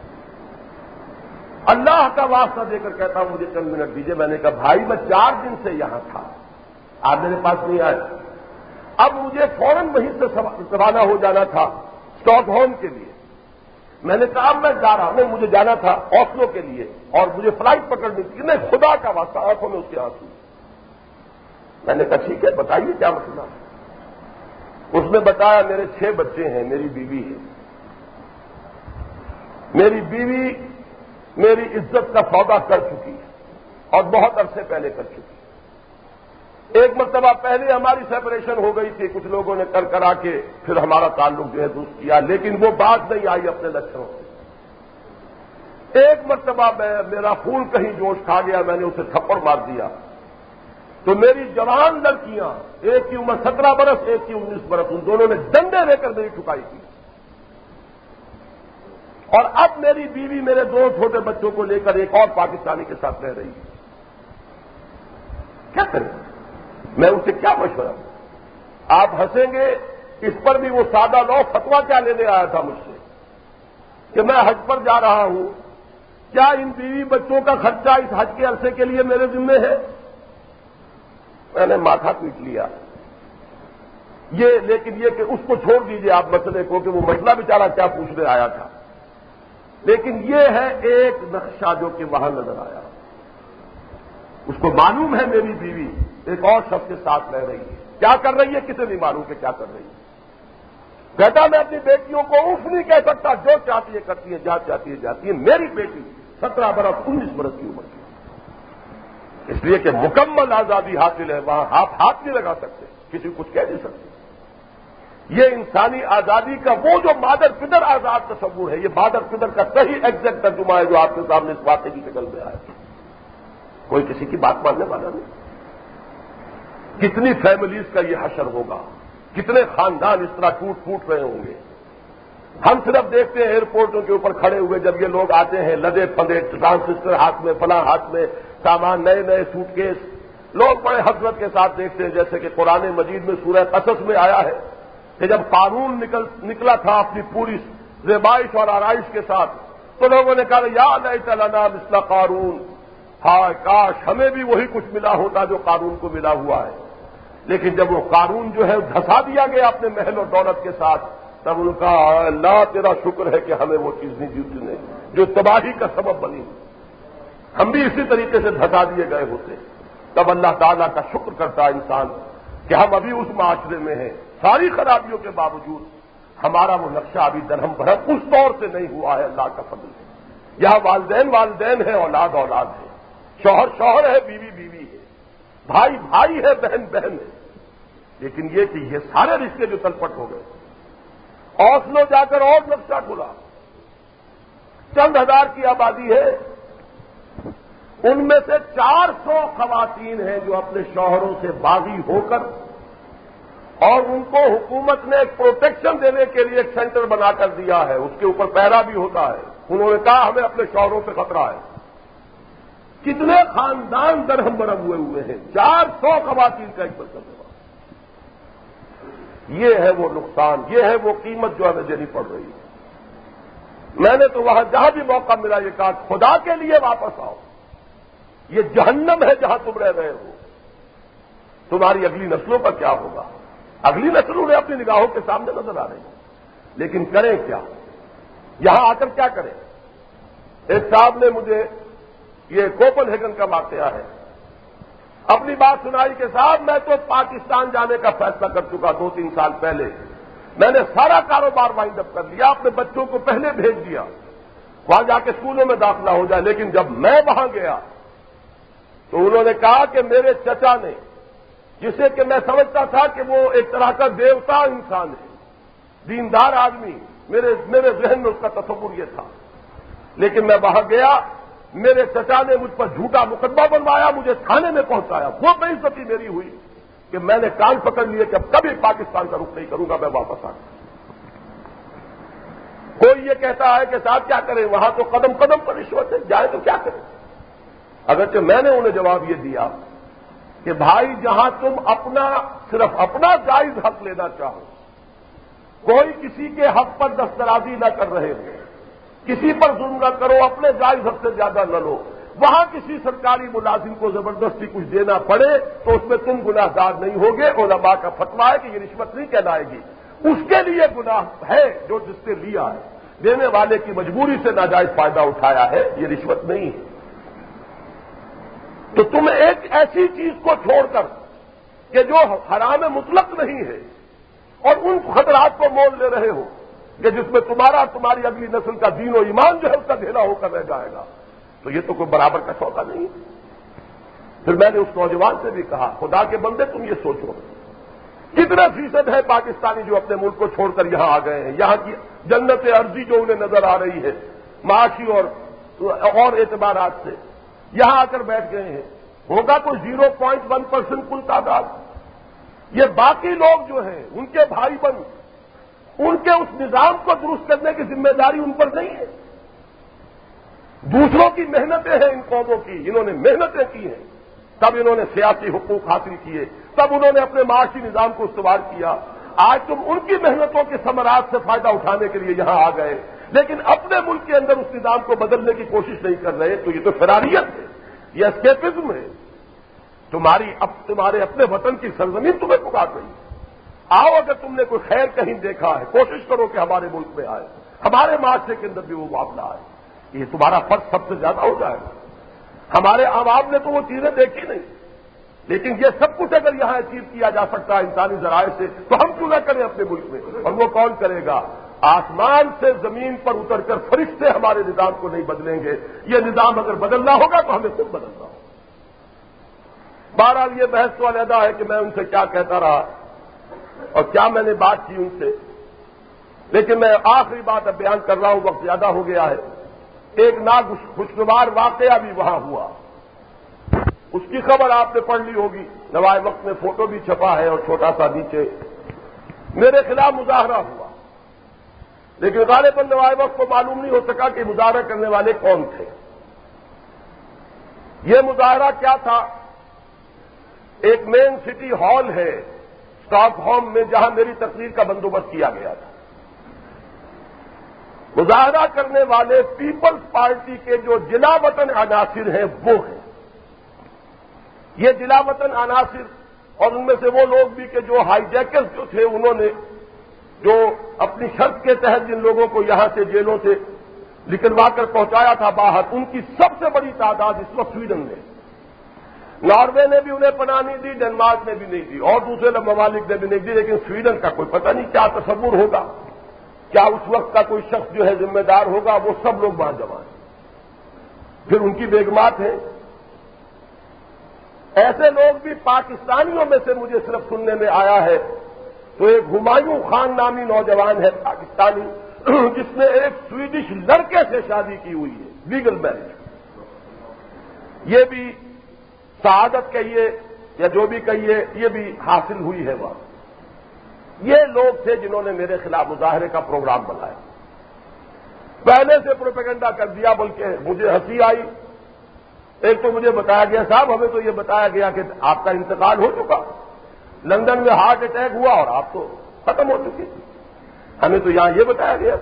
اللہ کا واسطہ دے کر کہتا ہوں مجھے چند منٹ دیجیے۔ میں نے کہا بھائی میں چار دن سے یہاں تھا، آپ میرے پاس نہیں آئے، اب مجھے فوراً وہیں سے روانہ ہو جانا تھا اسٹاک ہوم کے لیے۔ میں نے کہا اب میں جا رہا ہوں، مجھے جانا تھا اوسلو کے لیے اور مجھے فلائٹ پکڑنی تھی، نہیں خدا کا واسطہ، آنکھوں میں اس کے آنسو۔ میں نے کہا ٹھیک ہے بتائیے کیا مسئلہ ہے؟ اس نے بتایا میرے چھ بچے ہیں، میری بیوی ہے، میری بیوی میری عزت کا سودا کر چکی ہے اور بہت عرصے پہلے کر چکی ہے۔ ایک مرتبہ پہلے ہماری سیپریشن ہو گئی تھی، کچھ لوگوں نے کر کرا کے پھر ہمارا تعلق جو ہے درست کیا، لیکن وہ بات نہیں آئی اپنے لچھنوں سے۔ ایک مرتبہ میں میرا خون کہیں جوش کھا گیا، میں نے اسے تھپڑ مار دیا تو میری جوان لڑکیاں، ایک کی عمر سترہ برس ایک کی انیس برس، ان دونوں نے ڈنڈے لے کر میری ٹھکائی کی، اور اب میری بیوی میرے دو چھوٹے بچوں کو لے کر ایک اور پاکستانی کے ساتھ رہ رہی ہے۔ کیا کریں؟ میں اسے کیا مشورہ دوں؟ آپ ہنسیں گے، اس پر بھی وہ سادہ لو فتویٰ کیا لینے آیا تھا مجھ سے کہ میں حج پر جا رہا ہوں، کیا ان بیوی بچوں کا خرچہ اس حج کے عرصے کے لیے میرے ذمہ ہے؟ میں نے ماتھا پیٹ لیا۔ یہ لیکن یہ کہ اس کو چھوڑ دیجیے آپ مسئلے کو، کہ وہ مسئلہ بیچارہ کیا پوچھنے آیا تھا، لیکن یہ ہے ایک نقشہ جو کہ وہاں نظر آیا۔ اس کو معلوم ہے میری بیوی ایک اور شخص کے ساتھ رہ رہی ہے، کیا کر رہی ہے کسے نہیں معلوم کہ کیا کر رہی ہے۔ بیٹا میں اپنی بیٹیوں کو اف نہیں کہہ سکتا، جو چاہتی ہے کرتی ہے، جہاں چاہتی ہے جاتی ہے۔ میری بیٹی سترہ برس انیس برس کی عمر کی، اس لیے کہ مکمل آزادی حاصل ہے، وہاں ہاتھ ہاتھ نہیں لگا سکتے، کسی کو کچھ کہہ نہیں سکتے۔ یہ انسانی آزادی کا وہ جو مادر پدر آزاد تصور ہے، یہ مادر پدر کا صحیح ایگزیکٹ ترجمہ ہے جو آپ کے سامنے اس واقعے کی شکل میں آیا۔ کوئی کسی کی بات ماننے والا نہیں۔ کتنی فیملیز کا یہ حشر ہوگا، کتنے خاندان اس طرح ٹوٹ پھوٹ رہے ہوں گے۔ ہم صرف دیکھتے ہیں ایئرپورٹوں کے اوپر کھڑے ہوئے جب یہ لوگ آتے ہیں، لدے پندے ٹرانسسٹر ہاتھ میں، فلاں ہاتھ میں، سامان، نئے نئے سوٹ کیس، لوگ بڑے حسرت کے ساتھ دیکھتے ہیں، جیسے کہ قرآن مجید میں سورہ قصص میں آیا ہے کہ جب قارون نکل نکلا تھا اپنی پوری زیبائش اور آرائش کے ساتھ، تو لوگوں نے کہا یا لیت لنا مثل قارون، ہائے کاش ہمیں بھی وہی کچھ ملا ہوتا جو قارون کو ملا ہوا ہے۔ لیکن جب وہ قارون جو ہے دھسا دیا گیا اپنے محل اور دولت کے ساتھ، تب ان کا اللہ تیرا شکر ہے کہ ہمیں وہ چیز نہیں دی تھی نے جو تباہی کا سبب بنی، ہم بھی اسی طریقے سے دھسا دیے گئے ہوتے۔ تب اللہ تعالیٰ کا شکر کرتا انسان کہ ہم ابھی اس معاشرے میں ہیں، ساری خرابیوں کے باوجود ہمارا وہ نقشہ ابھی درہم برہم اس طور سے نہیں ہوا ہے، اللہ کا فضل ہے۔ یہاں والدین والدین ہیں، اولاد اولاد ہے، شوہر شوہر ہے، بیوی بیوی ہے، بھائی بھائی ہے، بہن بہن ہے، لیکن یہ کہ یہ سارے رشتے جو تلپٹ ہو گئے۔ اوسلو جا کر اور نقشہ کھلا، چند ہزار کی آبادی ہے، ان میں سے چار سو خواتین ہیں جو اپنے شوہروں سے باغی ہو کر، اور ان کو حکومت نے ایک پروٹیکشن دینے کے لیے ایک سینٹر بنا کر دیا ہے، اس کے اوپر پہرا بھی ہوتا ہے، انہوں نے کہا ہمیں اپنے شوہروں سے خطرہ ہے۔ کتنے خاندان درہم برہم ہوئے ہوئے ہیں، چار سو خواتین کا ایک پرچم ہے۔ یہ ہے وہ نقصان، یہ ہے وہ قیمت جو ہمیں دینی پڑ رہی ہے۔ میں نے تو وہاں جہاں بھی موقع ملا یہ کہا خدا کے لیے واپس آؤ، یہ جہنم ہے جہاں تم رہ رہے ہو، تمہاری اگلی نسلوں کا کیا ہوگا؟ اگلی نسلوں نے اپنی نگاہوں کے سامنے نظر آ رہی ہے، لیکن کریں کیا؟ یہاں آ کر کیا کریں؟ ایک صاحب نے مجھے، یہ کوپن ہیگن کا واقعہ ہے، اپنی بات سنائی کہ صاحب میں تو پاکستان جانے کا فیصلہ کر چکا دو تین سال پہلے، میں نے سارا کاروبار وائنڈ اپ کر لیا، اپنے بچوں کو پہلے بھیج دیا وہاں جا کے اسکولوں میں داخلہ ہو جائے، لیکن جب میں وہاں گیا تو انہوں نے کہا کہ میرے چچا نے، جسے کہ میں سمجھتا تھا کہ وہ ایک طرح کا دیوتا انسان ہے، دیندار آدمی، میرے میرے ذہن میں اس کا تصور یہ تھا، لیکن میں وہاں گیا، میرے چچا نے مجھ پر جھوٹا مقدمہ بنوایا، مجھے تھانے میں پہنچایا، وہ بے عزتی میری ہوئی کہ میں نے کان پکڑ لیے کہ اب کبھی پاکستان کا رخ نہیں کروں گا، میں واپس آ گیا۔ کوئی یہ کہتا ہے کہ صاحب کیا کریں، وہاں تو قدم قدم پر رشوت ہے، جائے تو کیا کریں؟ اگرچہ میں نے انہیں جواب یہ دیا کہ بھائی جہاں تم اپنا صرف اپنا جائز حق لینا چاہو، کوئی کسی کے حق پر دسترازی نہ کر رہے ہو، کسی پر ظلم نہ کرو، اپنے جائز حق سے زیادہ نہ لو، وہاں کسی سرکاری ملازم کو زبردستی کچھ دینا پڑے تو اس میں تم گناہ گار نہیں ہوگے، علماء کا فتویٰ ہے کہ یہ رشوت نہیں کہلائے گی، اس کے لیے گناہ ہے جو جس نے لیا ہے، دینے والے کی مجبوری سے ناجائز فائدہ اٹھایا ہے، یہ رشوت نہیں ہے۔ تو تم ایک ایسی چیز کو چھوڑ کر کہ جو حرام مطلق نہیں ہے اور ان خطرات کو مول لے رہے ہو کہ جس میں تمہارا تمہاری اگلی نسل کا دین و ایمان جو ہے اس کا ڈھیلا ہو کر رہ جائے گا، تو یہ تو کوئی برابر کا سودا نہیں ہے۔ پھر میں نے اس نوجوان سے بھی کہا خدا کے بندے تم یہ سوچو کتنا فیصد ہے پاکستانی جو اپنے ملک کو چھوڑ کر یہاں آ گئے ہیں، یہاں کی جنت عرضی جو انہیں نظر آ رہی ہے معاشی اور اور اعتبارات سے یہاں آ کر بیٹھ گئے ہیں، ہوگا کوئی زیرو پوائنٹ ون پرسینٹ کل تعداد۔ یہ باقی لوگ جو ہیں ان کے بھائی بن، ان کے اس نظام کو درست کرنے کی ذمہ داری ان پر نہیں ہے، دوسروں کی محنتیں ہیں ان قوموں کی، انہوں نے محنتیں کی ہیں، تب انہوں نے سیاسی حقوق حاصل کیے، تب انہوں نے اپنے معاشی نظام کو استوار کیا۔ آج تم ان کی محنتوں کے ثمرات سے فائدہ اٹھانے کے لیے یہاں آ گئے، لیکن اپنے ملک کے اندر اس نظام کو بدلنے کی کوشش نہیں کر رہے، تو یہ تو فراریت ہے، یہ اسکیپزم ہے۔ تمہاری اب تمہارے اپنے وطن کی سرزمین تمہیں پکار رہی ہے، آؤ اگر تم نے کوئی خیر کہیں دیکھا ہے کوشش کرو کہ ہمارے ملک میں آئے، ہمارے معاشرے کے اندر بھی وہ معاملہ آئے، یہ تمہارا فرض سب سے زیادہ ہو جائے گا۔ ہمارے عوام نے تو وہ چیزیں دیکھی نہیں، لیکن یہ سب کچھ اگر یہاں اچیو کیا جا سکتا ہے انسانی ذرائع سے تو ہم کیوں نہ کریں اپنے ملک میں؟ اور وہ کون کرے گا؟ آسمان سے زمین پر اتر کر فرشتے ہمارے نظام کو نہیں بدلیں گے، یہ نظام اگر بدلنا ہوگا تو ہمیں خود بدلنا ہوگا۔ بہرحال یہ بحث تو علیحدہ ہے کہ میں ان سے کیا کہتا رہا اور کیا میں نے بات کی ان سے، لیکن میں آخری بات اب بیان کر رہا ہوں، وقت زیادہ ہو گیا ہے۔ ایک ناخوشگوار واقعہ بھی وہاں ہوا، اس کی خبر آپ نے پڑھ لی ہوگی، نوائے وقت میں فوٹو بھی چھپا ہے اور چھوٹا سا نیچے میرے خلاف مظاہرہ ہوا، لیکن غالباً نوائے وقت کو معلوم نہیں ہو سکا کہ مظاہرہ کرنے والے کون تھے۔ یہ مظاہرہ کیا تھا؟ ایک مین سٹی ہال ہے اسٹاک ہوم میں جہاں میری تقریر کا بندوبست کیا گیا تھا۔ مظاہرہ کرنے والے پیپلز پارٹی کے جو جلا وطن عناصر ہیں وہ ہیں۔ یہ جلا وطن عناصر اور ان میں سے وہ لوگ بھی کہ جو ہائی جیکرز جو تھے، انہوں نے جو اپنی شرط کے تحت جن لوگوں کو یہاں سے جیلوں سے نکلوا کر پہنچایا تھا باہر، ان کی سب سے بڑی تعداد اس وقت سویڈن میں، ناروے نے بھی انہیں پناہ نہیں دی، ڈنمارک نے بھی نہیں دی اور دوسرے ممالک نے بھی نہیں دی، لیکن سویڈن کا کوئی پتہ نہیں کیا تصور ہوگا، کیا اس وقت کا کوئی شخص جو ہے ذمہ دار ہوگا، وہ سب لوگ وہاں جمع ہیں۔ پھر ان کی بیگمات ہیں۔ ایسے لوگ بھی پاکستانیوں میں سے مجھے صرف سننے میں آیا ہے تو ایک ہمایوں خان نامی نوجوان ہے پاکستانی، جس نے ایک سویڈش لڑکے سے شادی کی ہوئی ہے، لیگل میرج۔ یہ بھی سعادت کہیے یا جو بھی کہیے یہ بھی حاصل ہوئی ہے وہاں. یہ لوگ تھے جنہوں نے میرے خلاف مظاہرے کا پروگرام بنایا. پہلے سے پروپیگنڈا کر دیا، بلکہ مجھے ہنسی آئی. ایک تو مجھے بتایا گیا صاحب ہمیں تو یہ بتایا گیا کہ آپ کا انتقال ہو چکا، لندن میں ہارٹ اٹیک ہوا اور آپ تو ختم ہو چکے. ہمیں تو یہاں یہ بتایا گیا.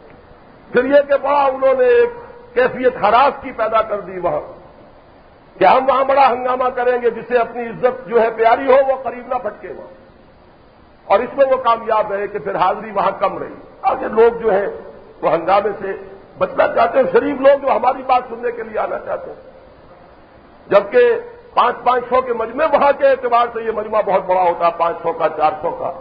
پھر یہ کہ وہاں انہوں نے ایک کیفیت ہراس کی پیدا کر دی وہاں کہ ہم وہاں بڑا ہنگامہ کریں گے، جسے اپنی عزت جو ہے پیاری ہو وہ قریب نہ پھٹکے وہاں. اور اس میں وہ کامیاب رہے کہ پھر حاضری وہاں کم رہی. آگے لوگ جو ہیں وہ ہنگامے سے بچنا چاہتے ہیں، شریف لوگ جو ہماری بات سننے کے لیے آنا چاہتے ہیں. جبکہ پانچ پانچ سو کے مجمع وہاں کے اعتبار سے یہ مجمع بہت بڑا ہوتا ہے، پانچ سو کا چار سو کا.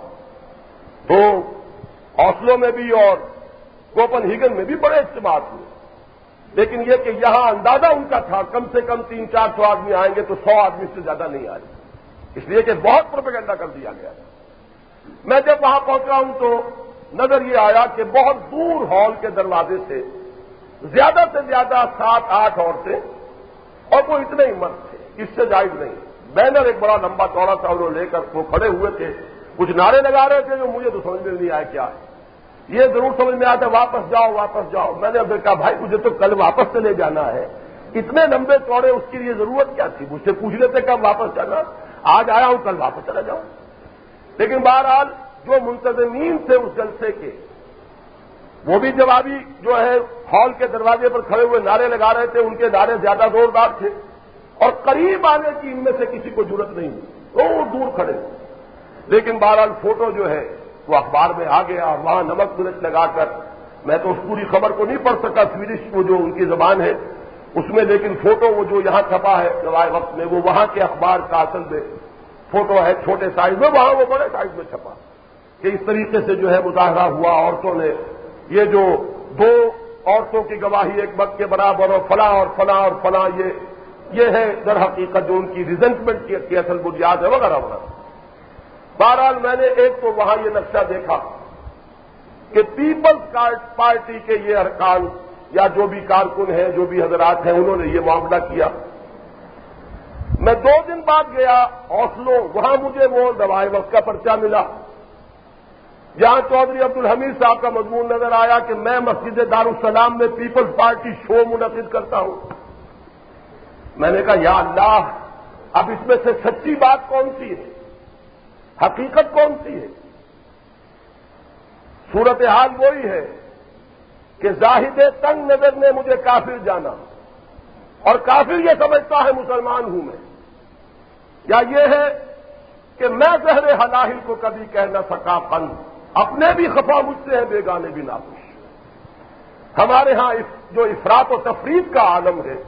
تو اوسلو میں بھی اور کوپن ہیگن میں بھی بڑے اجتماع ہوئے. لیکن یہ کہ یہاں اندازہ ان کا تھا کم سے کم تین چار سو آدمی آئیں گے تو سو آدمی سے زیادہ نہیں آئے، اس لیے کہ بہت پروپیگنڈا کر دیا گیا. میں جب وہاں پہنچا ہوں تو نظر یہ آیا کہ بہت دور ہال کے دروازے سے زیادہ سے زیادہ سات آٹھ عورتیں اور وہ اتنے ہی مرد تھے، اس سے زائد نہیں. بینر ایک بڑا لمبا چوڑا سا انہوں لے کر وہ کھڑے ہوئے تھے، کچھ نعرے لگا رہے تھے جو مجھے تو سمجھ میں نہیں آیا کیا ہے. یہ ضرور سمجھ میں آتا واپس جاؤ واپس جاؤ. میں نے اب کہا بھائی مجھے تو کل واپس چلے جانا ہے، اتنے لمبے چوڑے اس کے لیے ضرورت کیا تھی؟ مجھ سے پوچھ لیتے کب واپس جانا، آج آیا ہوں کل واپس چلا جاؤں. لیکن بہرحال جو منتظمین تھے اس جلسے کے وہ بھی جوابی جو ہے ہال کے دروازے پر کھڑے ہوئے نعرے لگا رہے تھے. ان کے نعرے زیادہ زوردار تھے اور قریب آنے کی ان میں سے کسی کو ضرورت نہیں ہوئی، دور دور کھڑے. لیکن بہرحال فوٹو جو ہے وہ اخبار میں آ گیا اور وہاں نمک مرچ لگا کر میں تو اس پوری خبر کو نہیں پڑھ سکا سویڈش وہ جو ان کی زبان ہے اس میں، لیکن فوٹو وہ جو یہاں چھپا ہے روائے وقت میں وہ وہاں کے اخبار کا اصل میں فوٹو ہے چھوٹے سائز میں، وہاں وہ بڑے سائز میں چھپا کہ اس طریقے سے جو ہے مظاہرہ ہوا. عورتوں نے یہ جو دو عورتوں کی گواہی ایک وقت کے برابر اور فلاں اور فلاں اور فلاں یہ یہ ہے در حقیقت جو ان کی ریزنٹمنٹ کی اصل بنیاد ہے وغیرہ وغیرہ. بہرحال میں نے ایک تو وہاں یہ نقشہ دیکھا کہ پیپلز پارٹی کے یہ ارکان یا جو بھی کارکن ہیں جو بھی حضرات ہیں انہوں نے یہ معاملہ کیا. میں دو دن بعد گیا اوسلو، وہاں مجھے وہ روائے وقت کا پرچہ ملا جہاں چودھری عبدالحمید صاحب کا مضمون نظر آیا کہ میں مسجد دارالسلام میں پیپلز پارٹی شو منعقد کرتا ہوں. میں نے کہا یا اللہ، اب اس میں سے سچی بات کون سی ہے، حقیقت کون سی ہے؟ صورتحال وہی ہے کہ زاہد تنگ نظر نے مجھے کافر جانا اور کافر یہ سمجھتا ہے مسلمان ہوں میں، یا یہ ہے کہ میں زہر حلاہل کو کبھی کہہ نہ سکا پن، اپنے بھی خفا مجھ سے ہیں بیگانے بھی ناخوش. ہمارے ہاں جو افراط و تفرید کا عالم ہے،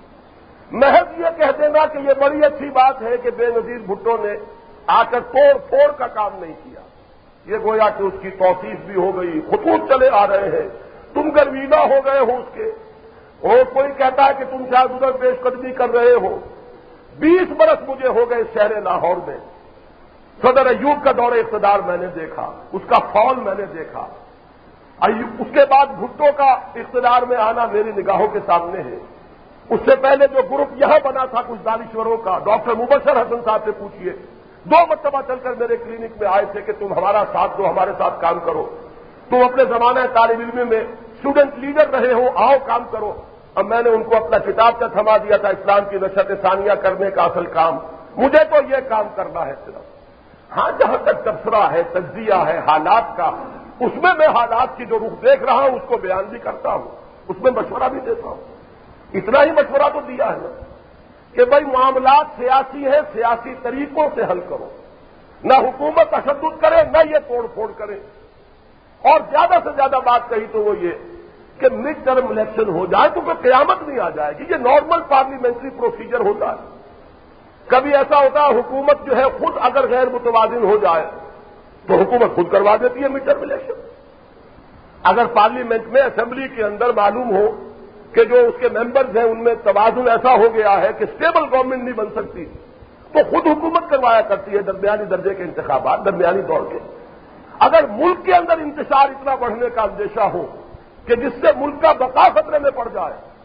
محض یہ کہہ دینا کہ یہ بڑی اچھی بات ہے کہ بے نظیر بھٹو نے آ کر توڑ پھوڑ کا کام نہیں کیا، یہ گویا کہ اس کی توصیف بھی ہو گئی، خطوط چلے آ رہے ہیں، تم گرویدہ ہو گئے ہو اس کے، اور کوئی کہتا ہے کہ تم شاید ادھر پیش قدمی کر رہے ہو. بیس برس مجھے ہو گئے شہر لاہور میں، صدر ایوب کا دور اقتدار میں نے دیکھا، اس کا فال میں نے دیکھا، اس کے بعد بھٹو کا اقتدار میں آنا میری نگاہوں کے سامنے ہے. اس سے پہلے جو گروپ یہاں بنا تھا کچھ دانشوروں کا، ڈاکٹر مبشر حسن صاحب سے پوچھیے، دو مرتبہ چل کر میرے کلینک میں آئے تھے کہ تم ہمارا ساتھ دو، ہمارے ساتھ کام کرو، تم اپنے زمانہ طالب علم میں اسٹوڈنٹ لیڈر رہے ہو، آؤ کام کرو. اب میں نے ان کو اپنا کتاب کا تھما دیا تھا اسلام کی نشت ثانیہ کرنے کا اصل کام، مجھے تو یہ کام کرنا ہے صرف. ہاں جہاں تک تبصرہ ہے، تجزیہ ہے حالات کا، اس میں میں حالات کی جو رخ دیکھ رہا ہوں اس کو بیان بھی کرتا ہوں، اس میں مشورہ بھی دیتا ہوں. اتنا ہی مشورہ تو دیا ہے نا کہ بھائی معاملات سیاسی ہیں، سیاسی طریقوں سے حل کرو، نہ حکومت تشدد کرے نہ یہ توڑ پھوڑ کرے. اور زیادہ سے زیادہ بات کہی تو وہ یہ کہ مڈ ٹرم الیکشن ہو جائے تو کوئی قیامت نہیں آ جائے گی، یہ نارمل پارلیمنٹری پروسیجر ہوتا ہے. کبھی ایسا ہوتا ہے حکومت جو ہے خود اگر غیر متوازن ہو جائے تو حکومت خود کروا دیتی ہے مڈ ٹرم الیکشن. اگر پارلیمنٹ میں اسمبلی کے اندر معلوم ہو کہ جو اس کے ممبرز ہیں ان میں توازن ایسا ہو گیا ہے کہ اسٹیبل گورنمنٹ نہیں بن سکتی تو خود حکومت کروایا کرتی ہے درمیانی درجے کے انتخابات درمیانی دور کے. اگر ملک کے اندر انتشار اتنا بڑھنے کا اندیشہ ہو کہ جس سے ملک کا بقا خطرے میں پڑ جائے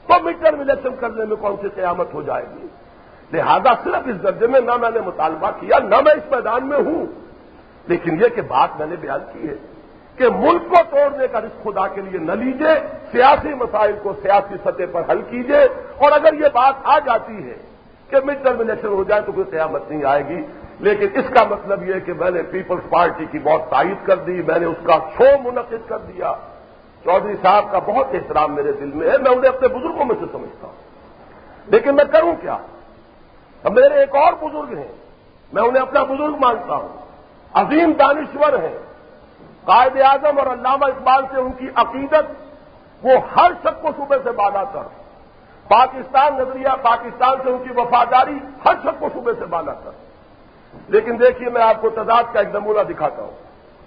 تو مڈ ٹرم الیکشن کرنے میں کون سی قیامت ہو جائے گی؟ لہذا صرف اس درجے میں نہ میں نے مطالبہ کیا، نہ میں اس میدان میں ہوں، لیکن یہ کہ بات میں نے بیان کی ہے کہ ملک کو توڑنے کا رزق خدا کے لیے نہ لیجیے، سیاسی مسائل کو سیاسی سطح پر حل کیجیے، اور اگر یہ بات آ جاتی ہے کہ مڈ ٹرم الیکشن ہو جائے تو کوئی قیامت نہیں آئے گی، لیکن اس کا مطلب یہ کہ میں نے پیپلز پارٹی کی بہت تائید کر دی، میں نے اس کا شو منعقد کر دیا۔ چودھری صاحب کا بہت احترام میرے دل میں ہے، میں انہیں اپنے بزرگوں میں سے سمجھتا ہوں، لیکن میں کروں کیا؟ اب میرے ایک اور بزرگ ہیں، میں انہیں اپنا بزرگ مانتا ہوں، عظیم دانشور ہیں، قائد اعظم اور علامہ اقبال سے ان کی عقیدت، وہ ہر شخص کو صوبے سے بالا کر، پاکستان نظریہ پاکستان سے ان کی وفاداری ہر شخص کو صوبے سے بالا کر۔ لیکن دیکھیے میں آپ کو تضاد کا ایک نمونہ دکھاتا ہوں۔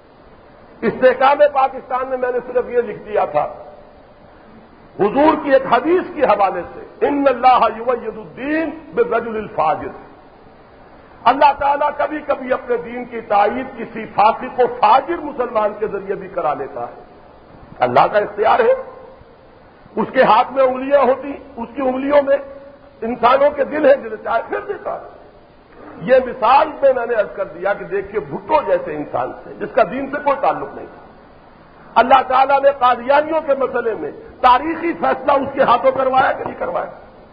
استحکام پاکستان میں میں نے صرف یہ لکھ دیا تھا حضور کی ایک حدیث کے حوالے سے، ان اللہ یؤید الدین بالرجل الفاجر، اللہ تعالیٰ کبھی کبھی اپنے دین کی تائید کسی فاسق و فاجر مسلمان کے ذریعے بھی کرا لیتا ہے۔ اللہ کا اختیار ہے، اس کے ہاتھ میں انگلیاں ہوتی، اس کی انگلیوں میں انسانوں کے دل ہیں، جنہیں چاہے پھر دیتا ہے۔ یہ مثال میں میں نے عرض کر دیا کہ دیکھیے بھٹو جیسے انسان سے جس کا دین سے کوئی تعلق نہیں تھا، اللہ تعالیٰ نے قادیانیوں کے مسئلے میں تاریخی فیصلہ اس کے ہاتھوں کروایا کہ نہیں کروایا؟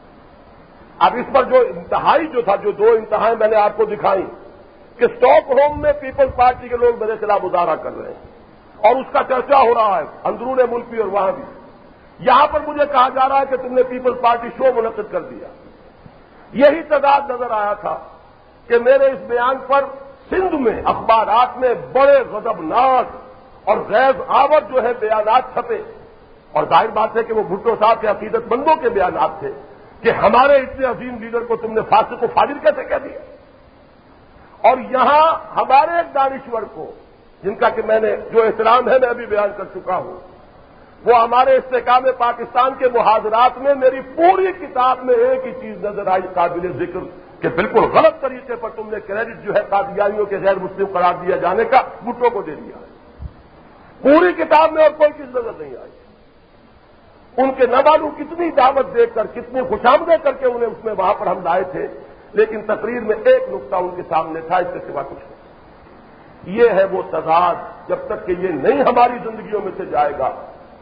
اب اس پر جو انتہائی جو تھا، جو دو انتہائیں میں نے آپ کو دکھائی کہ اسٹاک ہوم میں پیپلز پارٹی کے لوگ میرے خلاف مظاہرہ کر رہے ہیں اور اس کا چرچا ہو رہا ہے اندرون ملک بھی اور وہاں بھی، یہاں پر مجھے کہا جا رہا ہے کہ تم نے پیپلز پارٹی شو منعقد کر دیا۔ یہی تضاد نظر آیا تھا کہ میرے اس بیان پر سندھ میں اخبارات میں بڑے غضبناک اور غیظ آور جو ہے بیانات چھپے، اور ظاہر بات ہے کہ وہ بھٹو صاحب کے عقیدت مندوں کے بیانات تھے کہ ہمارے اتنے عظیم لیڈر کو تم نے فاسق و فاجر کیسے کہہ دیا، اور یہاں ہمارے ایک دانشور کو جن کا کہ میں نے جو احترام ہے میں ابھی بیان کر چکا ہوں، وہ ہمارے استحکام پاکستان کے محاضرات میں میری پوری کتاب میں ایک ہی چیز نظر آئی قابل ذکر کہ بالکل غلط طریقے پر تم نے کریڈٹ جو ہے قادیانیوں کے غیر مسلم قرار دیا جانے کا بھٹو کو دے دیا ہے۔ پوری کتاب میں اور کوئی چیز نظر نہیں آئی۔ ان کے نہ معلوم کتنی دعوت دے کر، کتنی خوشامدیں کر کے انہیں اس میں وہاں پر ہم لائے تھے، لیکن تقریر میں ایک نقطہ ان کے سامنے تھا، اس کے سوا کچھ نہیں۔ یہ ہے وہ تضاد، جب تک کہ یہ نہیں ہماری زندگیوں میں سے جائے گا،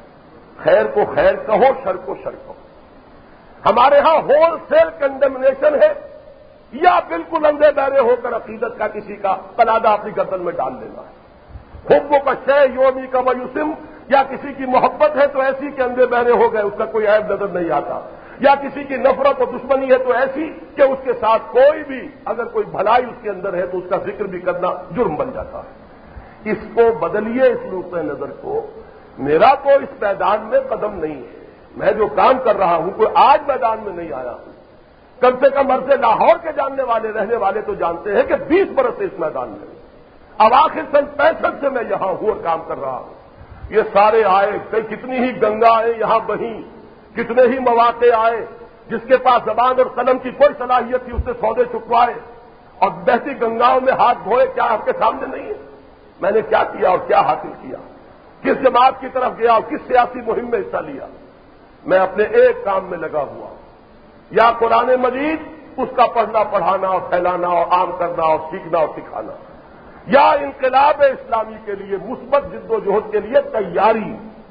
خیر کو خیر کہو، شر کو شر کہو۔ ہمارے ہاں ہول سیل کنڈمنیشن ہے، یا بالکل اندھے بہرے ہو کر عقیدت کا کسی کا قلادہ اپنی گردن میں ڈال دینا ہے۔ حب کا شے یومی کا میوسم، یا کسی کی محبت ہے تو ایسی کہ اندھے بہرے ہو گئے، اس کا کوئی عیب نظر نہیں آتا، یا کسی کی نفرت و دشمنی ہے تو ایسی کہ اس کے ساتھ کوئی بھی اگر کوئی بھلائی اس کے اندر ہے تو اس کا ذکر بھی کرنا جرم بن جاتا ہے۔ اس کو بدلیے، اس نقطۂ نظر کو۔ میرا تو اس میدان میں قدم نہیں ہے، میں جو کام کر رہا ہوں کوئی آج میدان میں نہیں آیا ہوں، کم سے کم عرصے لاہور کے جاننے والے رہنے والے تو جانتے ہیں کہ بیس برس سے اس میدان میں ہوں۔ اب آخر سن پینسٹھ سے میں یہاں ہوں اور کام کر رہا ہوں۔ یہ سارے آئے، کئی کتنی ہی گنگا آئے یہاں بہیں، کتنے ہی مواقع آئے، جس کے پاس زبان اور قلم کی کوئی صلاحیت تھی اس سے سودے چکوائے اور بہتی گنگاؤں میں ہاتھ دھوئے۔ کیا آپ کے سامنے نہیں ہے میں نے کیا کیا اور کیا حاصل کیا، کس جماعت کی طرف گیا اور کس سیاسی مہم میں حصہ لیا؟ میں اپنے ایک کام میں لگا ہوا ہوں، یا قرآن مجید اس کا پڑھنا پڑھانا اور پھیلانا اور عام کرنا اور سیکھنا اور سکھانا، یا انقلاب اسلامی کے لیے مثبت جد و جہد کے لیے تیاری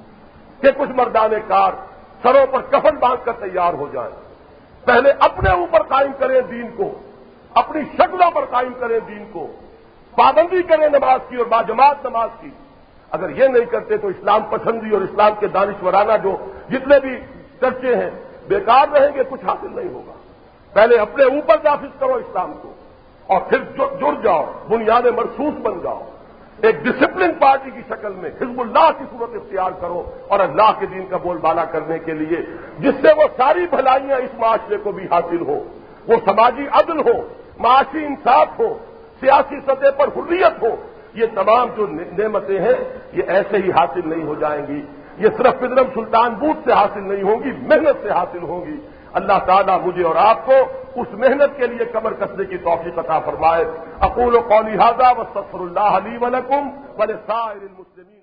کہ کچھ مردان کار سروں پر کفن باندھ کر تیار ہو جائیں، پہلے اپنے اوپر قائم کریں دین کو، اپنی شکلوں پر قائم کریں دین کو، پابندی کریں نماز کی اور باجماعت نماز کی۔ اگر یہ نہیں کرتے تو اسلام پسندی اور اسلام کے دانشورانہ جو جتنے بھی چرچے ہیں بیکار رہیں گے، کچھ حاصل نہیں ہوگا۔ پہلے اپنے اوپر نافذ کرو اسلام کو اور پھر جڑ جاؤ، بنیاد مرصوص بن جاؤ، ایک ڈسپلن پارٹی کی شکل میں حزب اللہ کی صورت اختیار کرو اور اللہ کے دین کا بول بالا کرنے کے لیے جس سے وہ ساری بھلائیاں اس معاشرے کو بھی حاصل ہو، وہ سماجی عدل ہو، معاشی انصاف ہو، سیاسی سطح پر حریت ہو۔ یہ تمام جو نعمتیں ہیں یہ ایسے ہی حاصل نہیں ہو جائیں گی، یہ صرف پدرم سلطان بوت سے حاصل نہیں ہوں گی، محنت سے حاصل ہوں گی۔ اللہ تعالیٰ مجھے اور آپ کو اس محنت کے لیے کمر کسنے کی توفیق عطا فرمائے۔ اقول قولی ھذا واستغفر اللہ لی ولکم ولسائر المسلمین۔